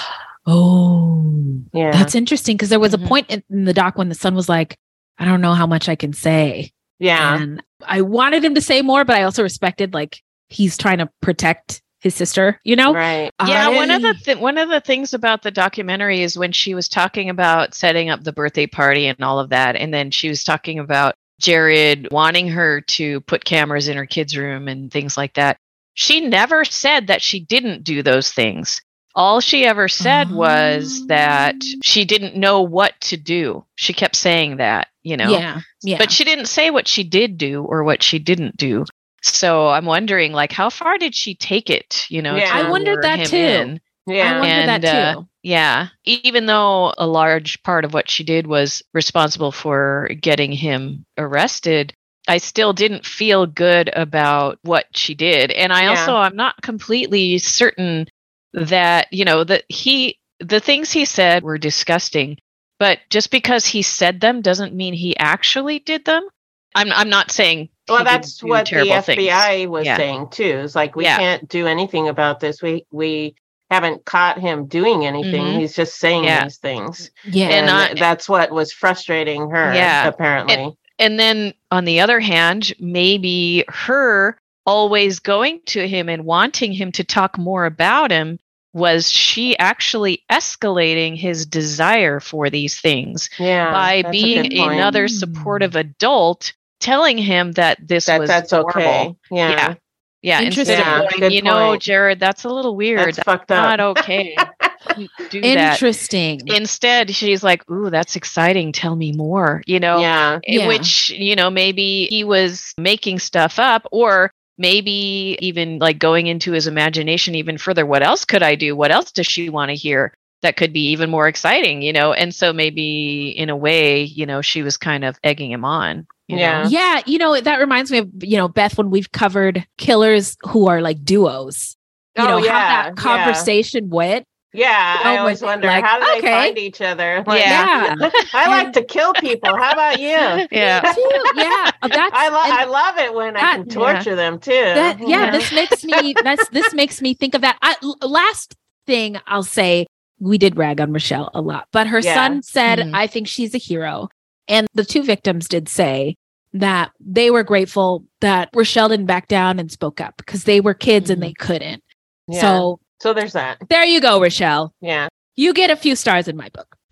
Oh, Yeah. that's interesting because there was Mhm. a point in, in the doc when the son was like, "I don't know how much I can say," Yeah. and I wanted him to say more, but I also respected like he's trying to protect his sister. You know, Right. Yeah, one of the I- th- one of the things about the documentary is when she was talking about setting up the birthday party and all of that, and then she was talking about Jared wanting her to put cameras in her kids' room and things like that. She never said that she didn't do those things. All she ever said was that she didn't know what to do. She kept saying that, you know. yeah, yeah. But she didn't say what she did do or what she didn't do. So I'm wondering, like, how far did she take it? You know, Yeah. to I wondered lure that him too. in? Yeah. I wondered that uh, too. yeah, even though a large part of what she did was responsible for getting him arrested, I still didn't feel good about what she did. And I Yeah. also, I'm not completely certain that, you know, that he, the things he said were disgusting, but just because he said them doesn't mean he actually did them. I'm, I'm not saying. Well, he that's didn't do what the terrible F B I things. was Yeah. saying too. It's like we Yeah. can't do anything about this. We we haven't caught him doing anything. Mhm. He's just saying Yeah. these things, Yeah, and, And I- that's what was frustrating her. Yeah. Apparently. And then on the other hand, maybe her always going to him and wanting him to talk more about him was she actually escalating his desire for these things yeah. by that's a being good point. another supportive adult telling him that this that was that's okay. horrible. Yeah. Yeah. Yeah. Instead Interesting. of Yeah, going, good you know, point. Jared, that's a little weird. That's That's fucked up. not okay. Don't do that. interesting. Instead, she's like, ooh, that's exciting. Tell me more, you know? Yeah. in Yeah. which, you know, maybe he was making stuff up, or maybe even like going into his imagination even further. What else could I do? What else does she want to hear that could be even more exciting, you know? And so maybe in a way, you know, she was kind of egging him on. you know? Yeah. Yeah, you know, that reminds me of, you know, Beth, when we've covered killers who are like duos. You Oh, know, yeah, how yeah. that conversation went. Yeah. Oh, I always when- wonder like, how do they okay. find each other? Like, Yeah. Yeah. I like to kill people. How about you? Yeah. Too, yeah. uh, That's I, lo- and I love it when I that- can torture them too. that, you yeah, know? this makes me that's this makes me think of that. I, l- last thing I'll say, we did rag on Rochelle a lot, but her Yeah. son said, Mhm. I think she's a hero. And the two victims did say that they were grateful that Rochelle didn't back down and spoke up because they were kids and they couldn't. Yeah. So So there's that. there you go, Rochelle. Yeah. You get a few stars in my book.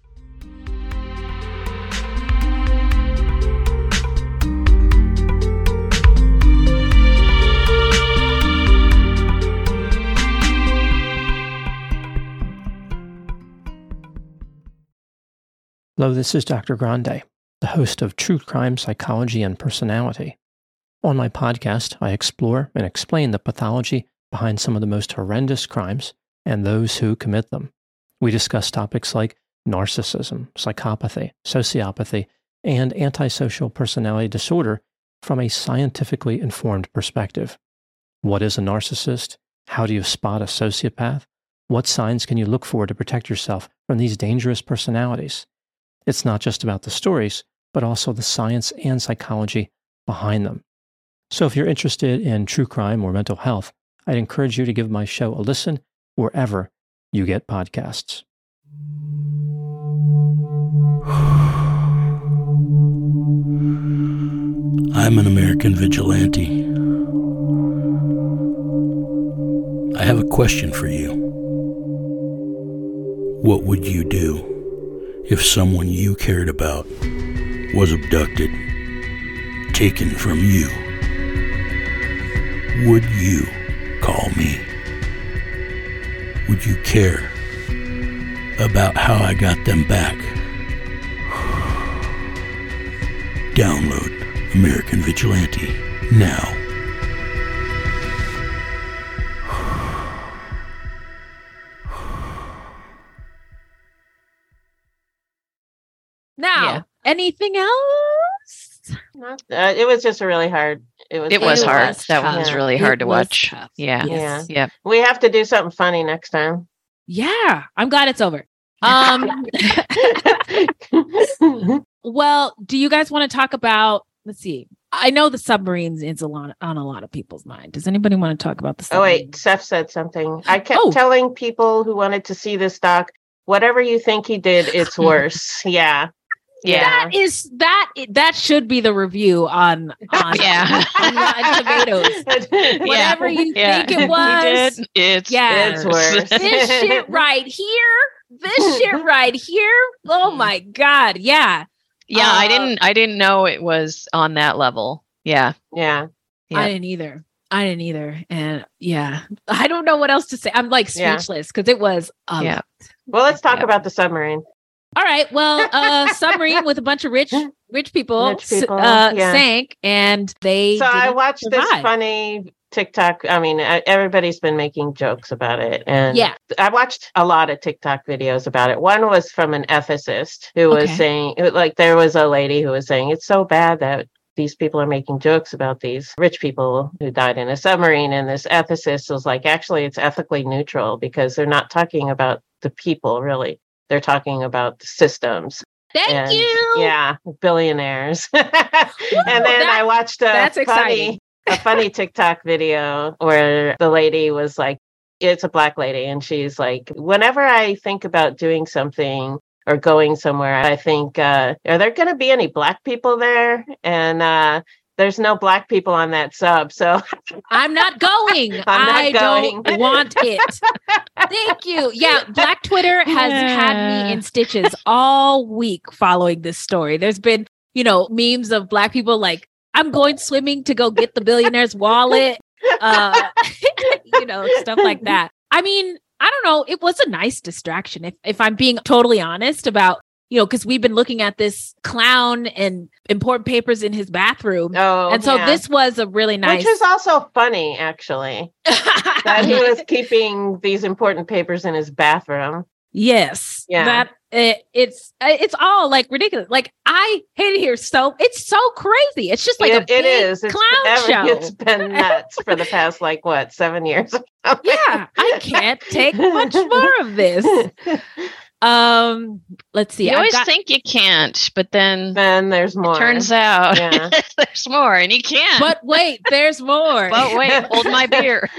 Hello, this is Doctor Grande, the host of True Crime Psychology and Personality. On my podcast, I explore and explain the pathology behind some of the most horrendous crimes and those who commit them. We discuss topics like narcissism, psychopathy, sociopathy, and antisocial personality disorder from a scientifically informed perspective. What is a narcissist? How do you spot a sociopath? What signs can you look for to protect yourself from these dangerous personalities? It's not just about the stories, but also the science and psychology behind them. So if you're interested in true crime or mental health, I'd encourage you to give my show a listen wherever you get podcasts. I'm an American vigilante. I have a question for you. What would you do if someone you cared about was abducted, taken from you? Would you call me? Would you care about how I got them back? Download American Vigilante now. Now, Yeah. anything else? Not, uh, it was just a really hard. It was. It was It hard. was That tough. one was really It hard to was watch. tough. Yeah. Yeah. Yeah. We have to do something funny next time. Yeah, I'm glad it's over. Um, well, do you guys want to talk about? Let's see. I know the submarines is a lot on a lot of people's mind. Does anybody want to talk about the Oh submarine? wait, Seth said something. I kept Oh. telling people who wanted to see this doc, whatever you think he did, it's worse. Yeah. Yeah. That is that that should be the review on on, Yeah. on Rotten Tomatoes. Whatever you Yeah. think it was, He did. It's yeah, It's worse. this shit right here, this shit right here. Oh my god, yeah. Yeah, I Uh, didn't I didn't know it was on that level. Yeah. Yeah. Yeah. I didn't either. I didn't either, and yeah, I don't know what else to say. I'm like Yeah. speechless because it was. A Yeah. lot. Well, let's talk Yeah. about the submarine. All right. Well, uh, submarine with a bunch of rich, rich people, Rich people, uh, yeah. sank, and they. So I didn't watched this survive. funny TikTok. I mean, uh, everybody's been making jokes about it. And Yeah. I watched a lot of TikTok videos about it. One was from an ethicist who was Okay. saying, like, there was a lady who was saying, it's so bad that these people are making jokes about these rich people who died in a submarine. And this ethicist was like, actually, it's ethically neutral because they're not talking about the people, really. They're talking about the systems. Thank And, you. Yeah, billionaires. and then that- I watched a that's funny, exciting. a funny TikTok video where the lady was like, it's a black lady, and she's like, whenever I think about doing something or going somewhere, I think, uh, are there going to be any black people there? And uh, there's no black people on that sub, so I'm not going. I'm not I going. don't want it. Thank you. Yeah, Black Twitter has had me in stitches all week following this story. There's been, you know, memes of black people like, I'm going swimming to go get the billionaire's wallet. Uh, you know, stuff like that. I mean, I don't know. It was a nice distraction. If if I'm being totally honest about, you know, because we've been looking at this clown and important papers in his bathroom. Oh, and so yeah. this was a really nice. Which is also funny, actually, that he was keeping these important papers in his bathroom. Yes. Yeah. That it, it's it's all like ridiculous. Like I hate it here. So it's so crazy. It's just like it, a big it is. It's, clown ever- show. It's been nuts for the past like what seven years. Yeah, I can't take much more of this. Um, let's see. You I've always got- think you can't, but then then there's more. turns out Yeah. there's more, and you can. but wait, there's more. But wait, hold my beer.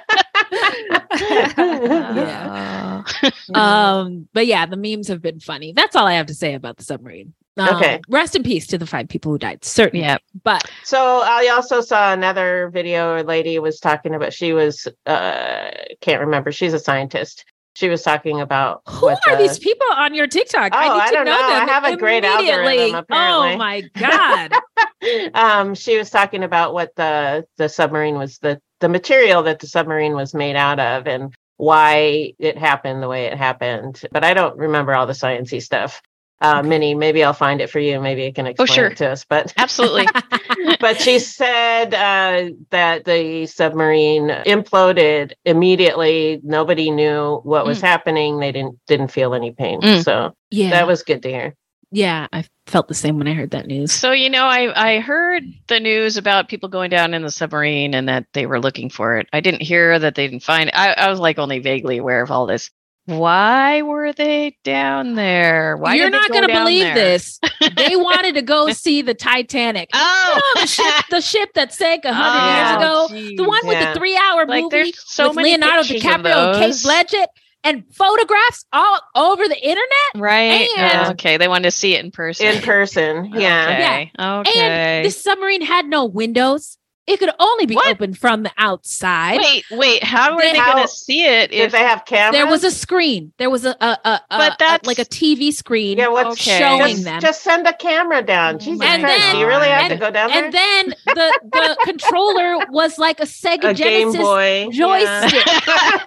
Yeah. Um, but yeah, the memes have been funny. That's all I have to say about the submarine. Um, Okay. Rest in peace to the five people who died. Certainly. Yeah. But So I also saw another video. A lady was talking about. She was uh can't remember. She's a scientist. She was talking about who what are the- these people on your TikTok? Oh, I need I to don't know, know. I them have a great immediately. algorithm, apparently. Oh my god. um, she was talking about what the the submarine was the the material that the submarine was made out of and why it happened the way it happened. But I don't remember all the sciencey stuff. Uh, Minnie, maybe I'll find it for you. Maybe you can explain sure. it to us. But Absolutely. but she said uh, that the submarine imploded immediately. Nobody knew what was Mm. happening. They didn't didn't feel any pain. Mm. So Yeah. that was good to hear. Yeah, I felt the same when I heard that news. So, you know, I, I heard the news about people going down in the submarine and that they were looking for it. I didn't hear that they didn't find it. I, I was like only vaguely aware of all this. Why were they down there? Why You're did they not go going to down believe there? this. They wanted to go see the Titanic. Oh, You know, the ship, the ship that sank a hundred Oh, years ago, geez. the one with Yeah. the three-hour Like, movie there's so with many Leonardo pictures of DiCaprio and Kate those. Blanchett. and photographs all over the internet. Right. And Oh, okay. They wanted to see it in person. In person. Yeah. Okay. Okay. And this submarine had no windows. It could only be opened from the outside. Wait, wait. How are Then they how- going to see it Did if they have cameras? There was a screen. There was a, a, a, a, But a- that's- like a T V screen Yeah, what's showing just, them. Just send a camera down. Jesus And Christ. then- Do you really have and- to go down there? And then the, the controller was like a Sega A Game Genesis Boy. joystick. Yeah.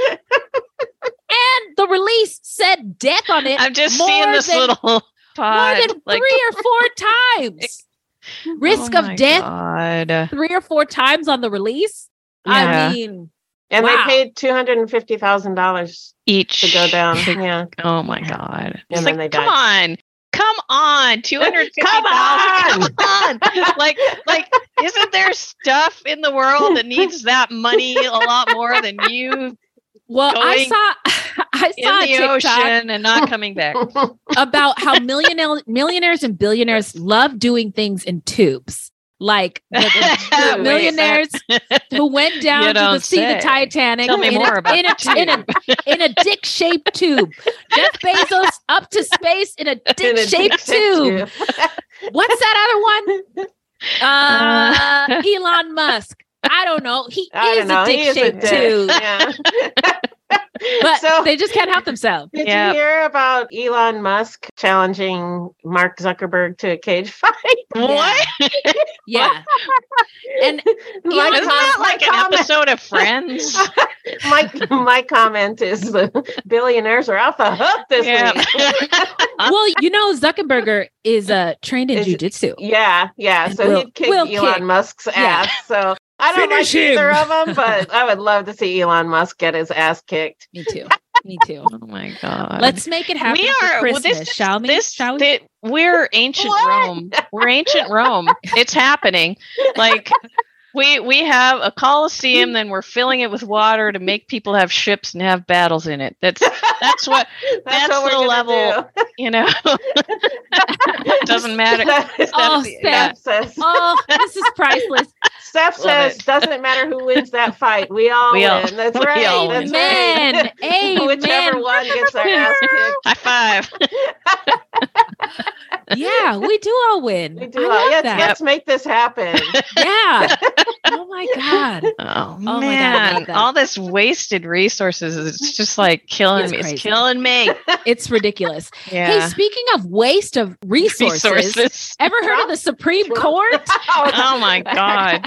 And the release said death on it. I'm just more seeing this than- little pod. More than like, three or four times. Risk Oh of my death God. three or four times on the release. Yeah. I mean, And wow. they paid two hundred fifty thousand dollars Each to go down. Yeah. Oh my God. It's And like, then they come died. on. Come on. two hundred fifty Come thousand. on! Come on. Like, like, isn't there stuff in the world that needs that money a lot more than you well, I going saw I in saw a the TikTok ocean and not coming back? about how millionaire millionaires and billionaires love doing things in tubes. Like the, the Wait, millionaires who went down You to the don't see the say. Titanic Tell me in, more a, about in, a, the in a in a dick shaped tube. Jeff Bezos up to space in a In a dick shaped tube. What's that other one? Uh, Uh. Elon Musk. I don't know. He I is don't know. a He dick is a shaped dick. tube, Yeah. but So- they just can't help themselves. Did Yeah. you hear about Elon Musk challenging Mark Zuckerberg to a cage fight? What? Yeah, and My Isn't com- that my like an comment- episode of Friends? my my comment is the billionaires are off the hook this Yeah. week. well, you know, Zuckerberg is uh, trained in Is- jujitsu. Yeah, yeah. And So will- he'd kick will Elon kick. Musk's Yeah. ass. So I don't Finish like either him. of them, but I would love to see Elon Musk get his ass kicked. Me too. Me too. Oh my God. Let's make it happen we for are Christmas, well, this, shall we? This, shall we? that- we're ancient What? Rome. We're ancient Rome. It's happening. Like we we have a coliseum, then we're filling it with water to make people have ships and have battles in it. That's that's what That's, that's what we're the gonna level. do. You know, doesn't matter. Oh, Steph- Steph. Steph says, Oh, this is priceless. Steph Love says, it. doesn't matter who wins that fight. We all We win. all- That's we right. all That's win. Amen. right. Amen. Whichever one gets their ass kicked. High five. Yeah, we do all win. We do. I all- love Yes, that. let's make this happen. Yeah. Oh my God. Oh, my God, I man, love that. all this wasted resources is just like killing It's me. crazy. It's killing me. It's ridiculous. Yeah. Hey, speaking of waste of resources, Resources. ever heard of the Supreme Court? Oh my God.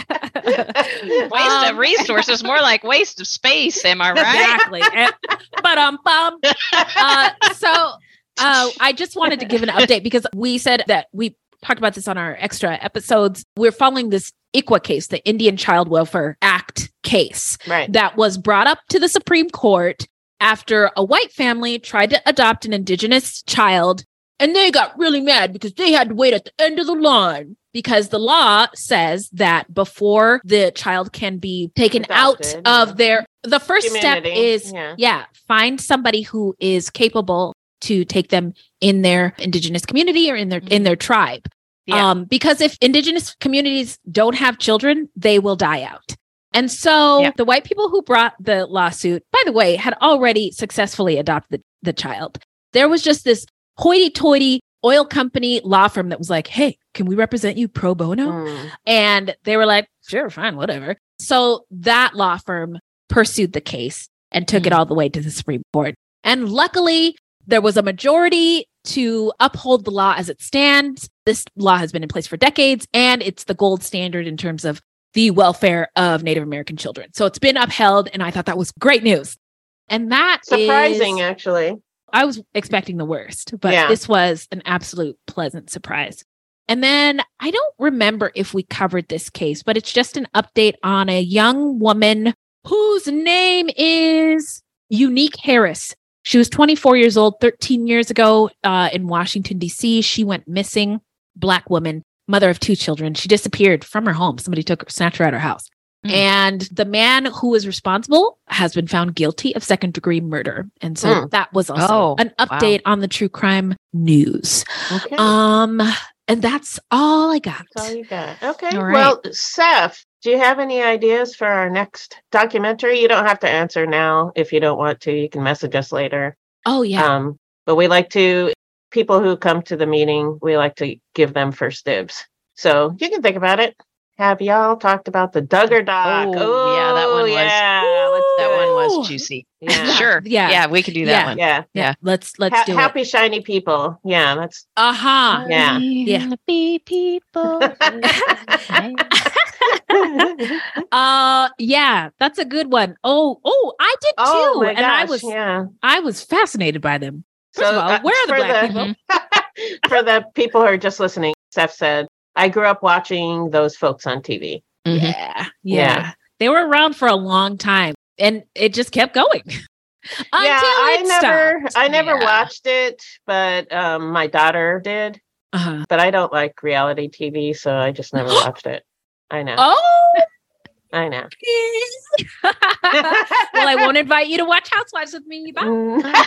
Waste Um, of resources, more like waste of space. Am I right? Exactly. And- Ba-dum bum. Uh, so uh, I just wanted to give an update because we said that we talked about this on our extra episodes. We're following this I C W A case, the Indian Child Welfare Act case, Right. that was brought up to the Supreme Court after a white family tried to adopt an indigenous child. And they got really mad because they had to wait at the end of the line because the law says that before the child can be taken Adopted, out of yeah. their, the first Community, step is, yeah. yeah, find somebody who is capable to take them in their indigenous community or in their, in their tribe. Yeah. Um, because if indigenous communities don't have children, they will die out. And so Yeah. the white people who brought the lawsuit, by the way, had already successfully adopted the, the child. There was just this hoity-toity oil company law firm that was like, hey, can we represent you pro bono? Mm. And they were like, sure, fine, whatever. So that law firm pursued the case and took it all the way to the Supreme Court. And luckily, there was a majority to uphold the law as it stands. This law has been in place for decades, and it's the gold standard in terms of the welfare of Native American children. So it's been upheld, and I thought that was great news. And that Surprising, is, actually. I was expecting the worst, but Yeah. this was an absolute pleasant surprise. And then I don't remember if we covered this case, but it's just an update on a young woman whose name is Unique Harris. She was twenty-four years old, thirteen years ago uh, in Washington, D C. She went missing. Black woman, mother of two children. She disappeared from her home. Somebody took her, snatched her out of her house. Mm. And the man who was responsible has been found guilty of second degree murder. And so Mm. that was also Oh, an update on the true crime news. Okay. Um, and that's all I got. That's all you got. Okay. All right. Well, Seth, do you have any ideas for our next documentary? You don't have to answer now if you don't want to. You can message us later. Oh, yeah. Um, but we like to, people who come to the meeting, we like to give them first dibs. So you can think about it. Have y'all talked about the Duggar doc? Oh, yeah, that one was. Yeah, let's that do one it. was juicy. Yeah. Sure. Yeah. Yeah, we could do that Yeah. one. Yeah. Yeah. Let's let's Ha- do happy shiny people. Yeah, that's it. Uh-huh. yeah. Yeah. Happy people. uh yeah, that's a good one. Oh, oh, I did too. Oh my and I gosh, was yeah. I was fascinated by them. First So, of all, uh, where are the for black the- people? For the people who are just listening, Steph said, I grew up watching those folks on T V. Mhm. Yeah, yeah. Yeah. They were around for a long time and it just kept going. Until yeah, I it never stopped. I never Yeah. watched it, but um my daughter did. Uh-huh. But I don't like reality T V, so I just never watched it. I know. Oh, I know. well, I won't invite you to watch Housewives with me. Bye.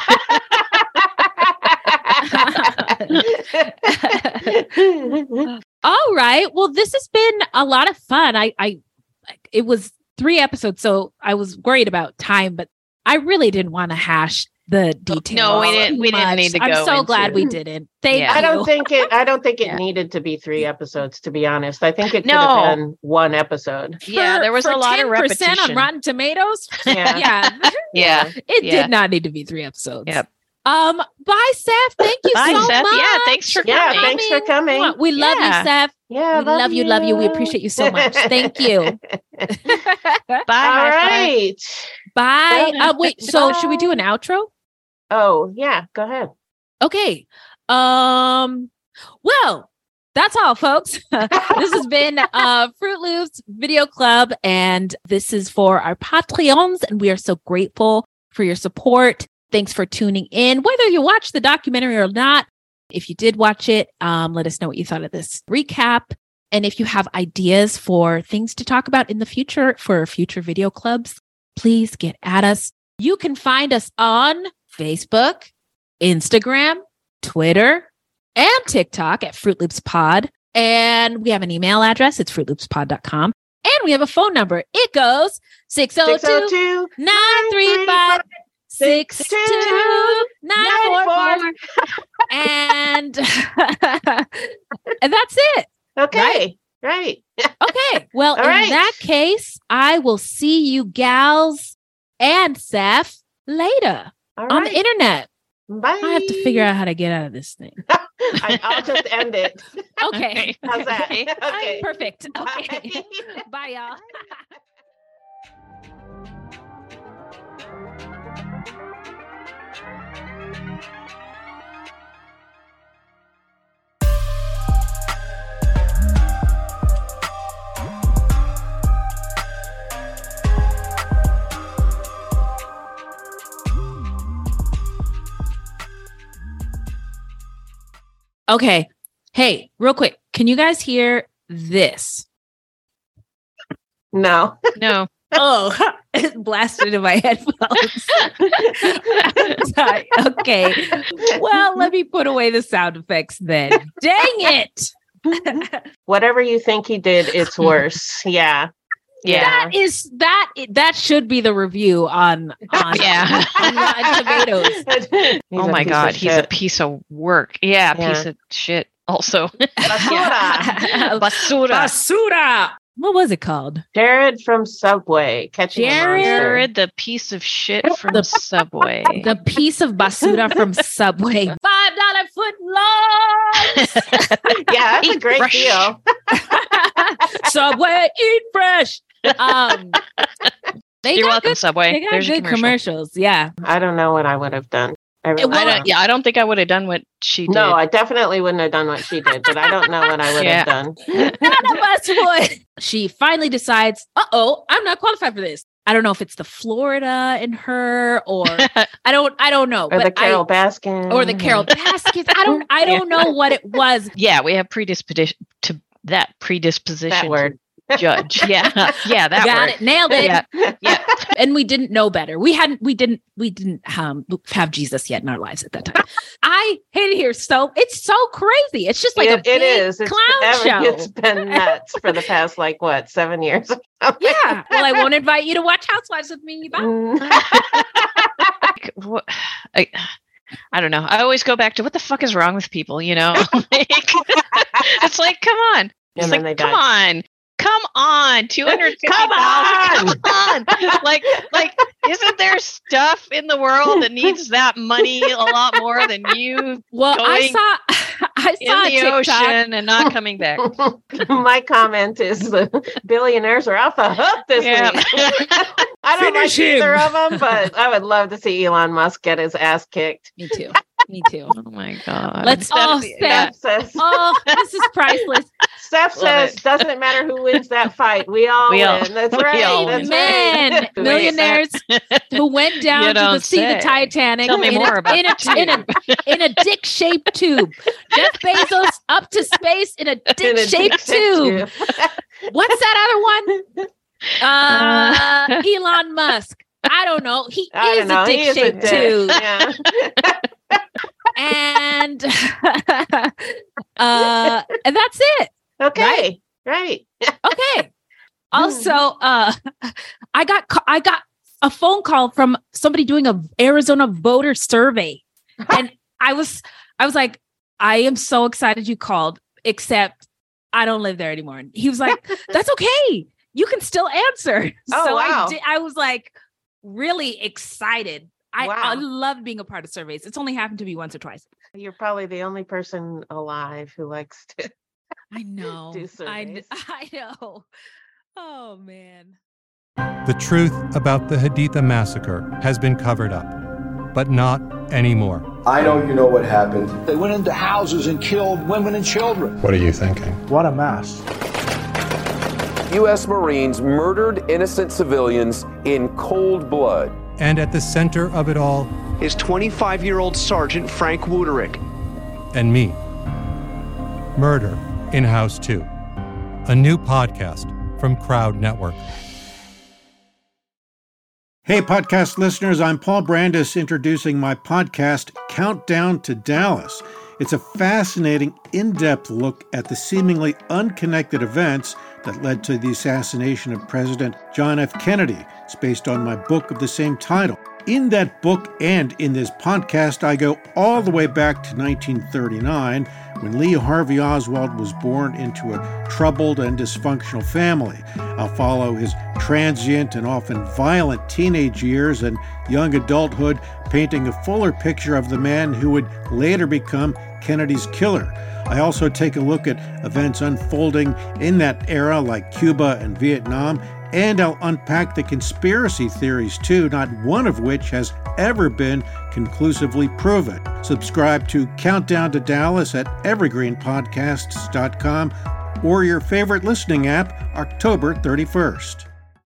All right. Well, this has been a lot of fun. I, I, it was three episodes, so I was worried about time, but I really didn't want to hash the details. No, we didn't- too we didn't much. need to I'm go so into- glad we didn't. Thank Yeah. you. I don't think it I don't think it Yeah. needed to be three episodes, to be honest. I think it could No. have been one episode. Yeah, For- there was for a lot of ten percent repetition. on Rotten Tomatoes. Yeah. yeah, Yeah. it Yeah. did not need to be three episodes. Yep. Um. Bye, Seth. Thank you Bye, so Seth. much. Yeah, thanks for Yeah, coming. thanks for coming. We love Yeah. you, Seth. Yeah, we love you, love you. We appreciate you so much. Thank you. Bye. All high five. right. Bye. Bye. Uh, wait. So, should we do an outro? Oh, yeah, go ahead. Okay. Um. Well, that's all, folks. This has been uh, Fruit Loops Video Club, and this is for our Patreons, and we are so grateful for your support. Thanks for tuning in. Whether you watched the documentary or not, if you did watch it, um, let us know what you thought of this recap. And if you have ideas for things to talk about in the future for future video clubs, please get at us. You can find us on Facebook, Instagram, Twitter, and TikTok at Fruit Loops Pod. And we have an email address. It's fruit loops pod dot com. And we have a phone number. It goes six oh two, nine three five, six two nine four four. And, and that's it. Okay. Right. Okay. Well, All in right. that case, I will see you gals and Seth later All on right. the internet. Bye. I have to figure out how to get out of this thing. I, I'll just end it. Okay. How's that? Okay. Okay. Perfect. Okay. Bye. Bye, y'all. Okay. Hey, real quick. Can you guys hear this? No. No. Oh, it blasted into my headphones. Sorry. Okay. Well, let me put away the sound effects then. Dang it. Whatever you think he did, it's worse. Yeah. Yeah. That is that that should be the review on on, Yeah. on Rotten Tomatoes. He's Oh a my piece God. of He's a shit. piece of work. Yeah. Yeah. Piece of shit also. Basura. Basura. Basura. What was it called? Jared from Subway catching Jared- a monster. Jared, the piece of shit from The- Subway. The piece of basura from Subway. Five dollar foot long. Yeah, that's a great Fresh. deal. Subway, eat fresh. Um, they You're got welcome, good, Subway. They got There's your good commercial. commercials. Yeah. I don't know what I would have done. I really It I don't. don't, yeah, I don't think I would have done what she did. No, I definitely wouldn't have done what she did, but I don't know what I would Yeah. have done. None of us would. She finally decides, uh oh, I'm not qualified for this. I don't know if it's the Florida in her or I don't I don't know. Or but the Carol I, Baskin. or the Carol Baskins. I don't I don't know what it was. Yeah, we have predisposition to that predisposition That word. to judge. Yeah. Yeah, that Got word. it. Nailed it. Yeah. Yeah. And we didn't know better. We hadn't, we didn't, we didn't um, have Jesus yet in our lives at that time. I hate it here. So it's so crazy. It's just like it, a big it is. It's, clown show. It's been nuts for the past, like, what, seven years? Yeah. Well, I won't invite you to watch Housewives with me. What, I, I don't know. I always go back to what the fuck is wrong with people, you know? Like, it's like, come on. It's And like, then they come die. on. Come on. two hundred fifty thousand. Come on. Come on. Like, like, isn't there stuff in the world that needs that money a lot more than you Well, I going saw, I in saw the a TikTok. ocean and not coming back? My comment is the billionaires are off the hook this Yeah. week. I don't Finish like either him. of them, but I would love to see Elon Musk get his ass kicked. Me too. Me too. Oh my God. Let's all Steph Steph. says, Oh, this is priceless. Steph Love says it. doesn't matter who wins that fight. We all We all- win. That's we right. all That's win. Man, right. millionaires who went down You to the don't see the say. Titanic Tell me in, more a, about in, a, the in, a, in a dick-shaped tube. Jeff Bezos up to space in a In a dick-shaped dick tube. What's that other one? Uh, Uh. Elon Musk. I don't know. He I is don't know. a He is a dick-shaped dick. tube. Yeah. And uh, and that's it. Okay. Right. Okay. Also, uh, I got ca- I got a phone call from somebody doing a Arizona voter survey, and I was I was like, I am so excited you called, except I don't live there anymore. And he was like, that's okay, you can still answer. Oh, so wow. I did. I was like really excited. I, Wow. I love being a part of surveys. It's only happened to me once or twice. You're probably the only person alive who likes to I know. do I, surveys. I know. Oh man. The truth about the Haditha massacre has been covered up, but not anymore. I know you know what happened. They went into houses and killed women and children. What are you thinking? What a mess. U S Marines murdered innocent civilians in cold blood. And at the center of it all is twenty-five-year-old Sergeant Frank Wuterich. and me. Murder in House two, a new podcast from Crowd Network. Hey, podcast listeners, I'm Paul Brandis introducing my podcast, Countdown to Dallas. It's a fascinating, in-depth look at the seemingly unconnected events that led to the assassination of President John F. Kennedy. It's based on my book of the same title. In that book and in this podcast, I go all the way back to nineteen thirty-nine, when Lee Harvey Oswald was born into a troubled and dysfunctional family. I'll follow his transient and often violent teenage years and young adulthood, painting a fuller picture of the man who would later become Kennedy's killer. I also take a look at events unfolding in that era, like Cuba and Vietnam, and I'll unpack the conspiracy theories too, not one of which has ever been conclusively proven. Subscribe to Countdown to Dallas at evergreen podcasts dot com or your favorite listening app, October thirty-first.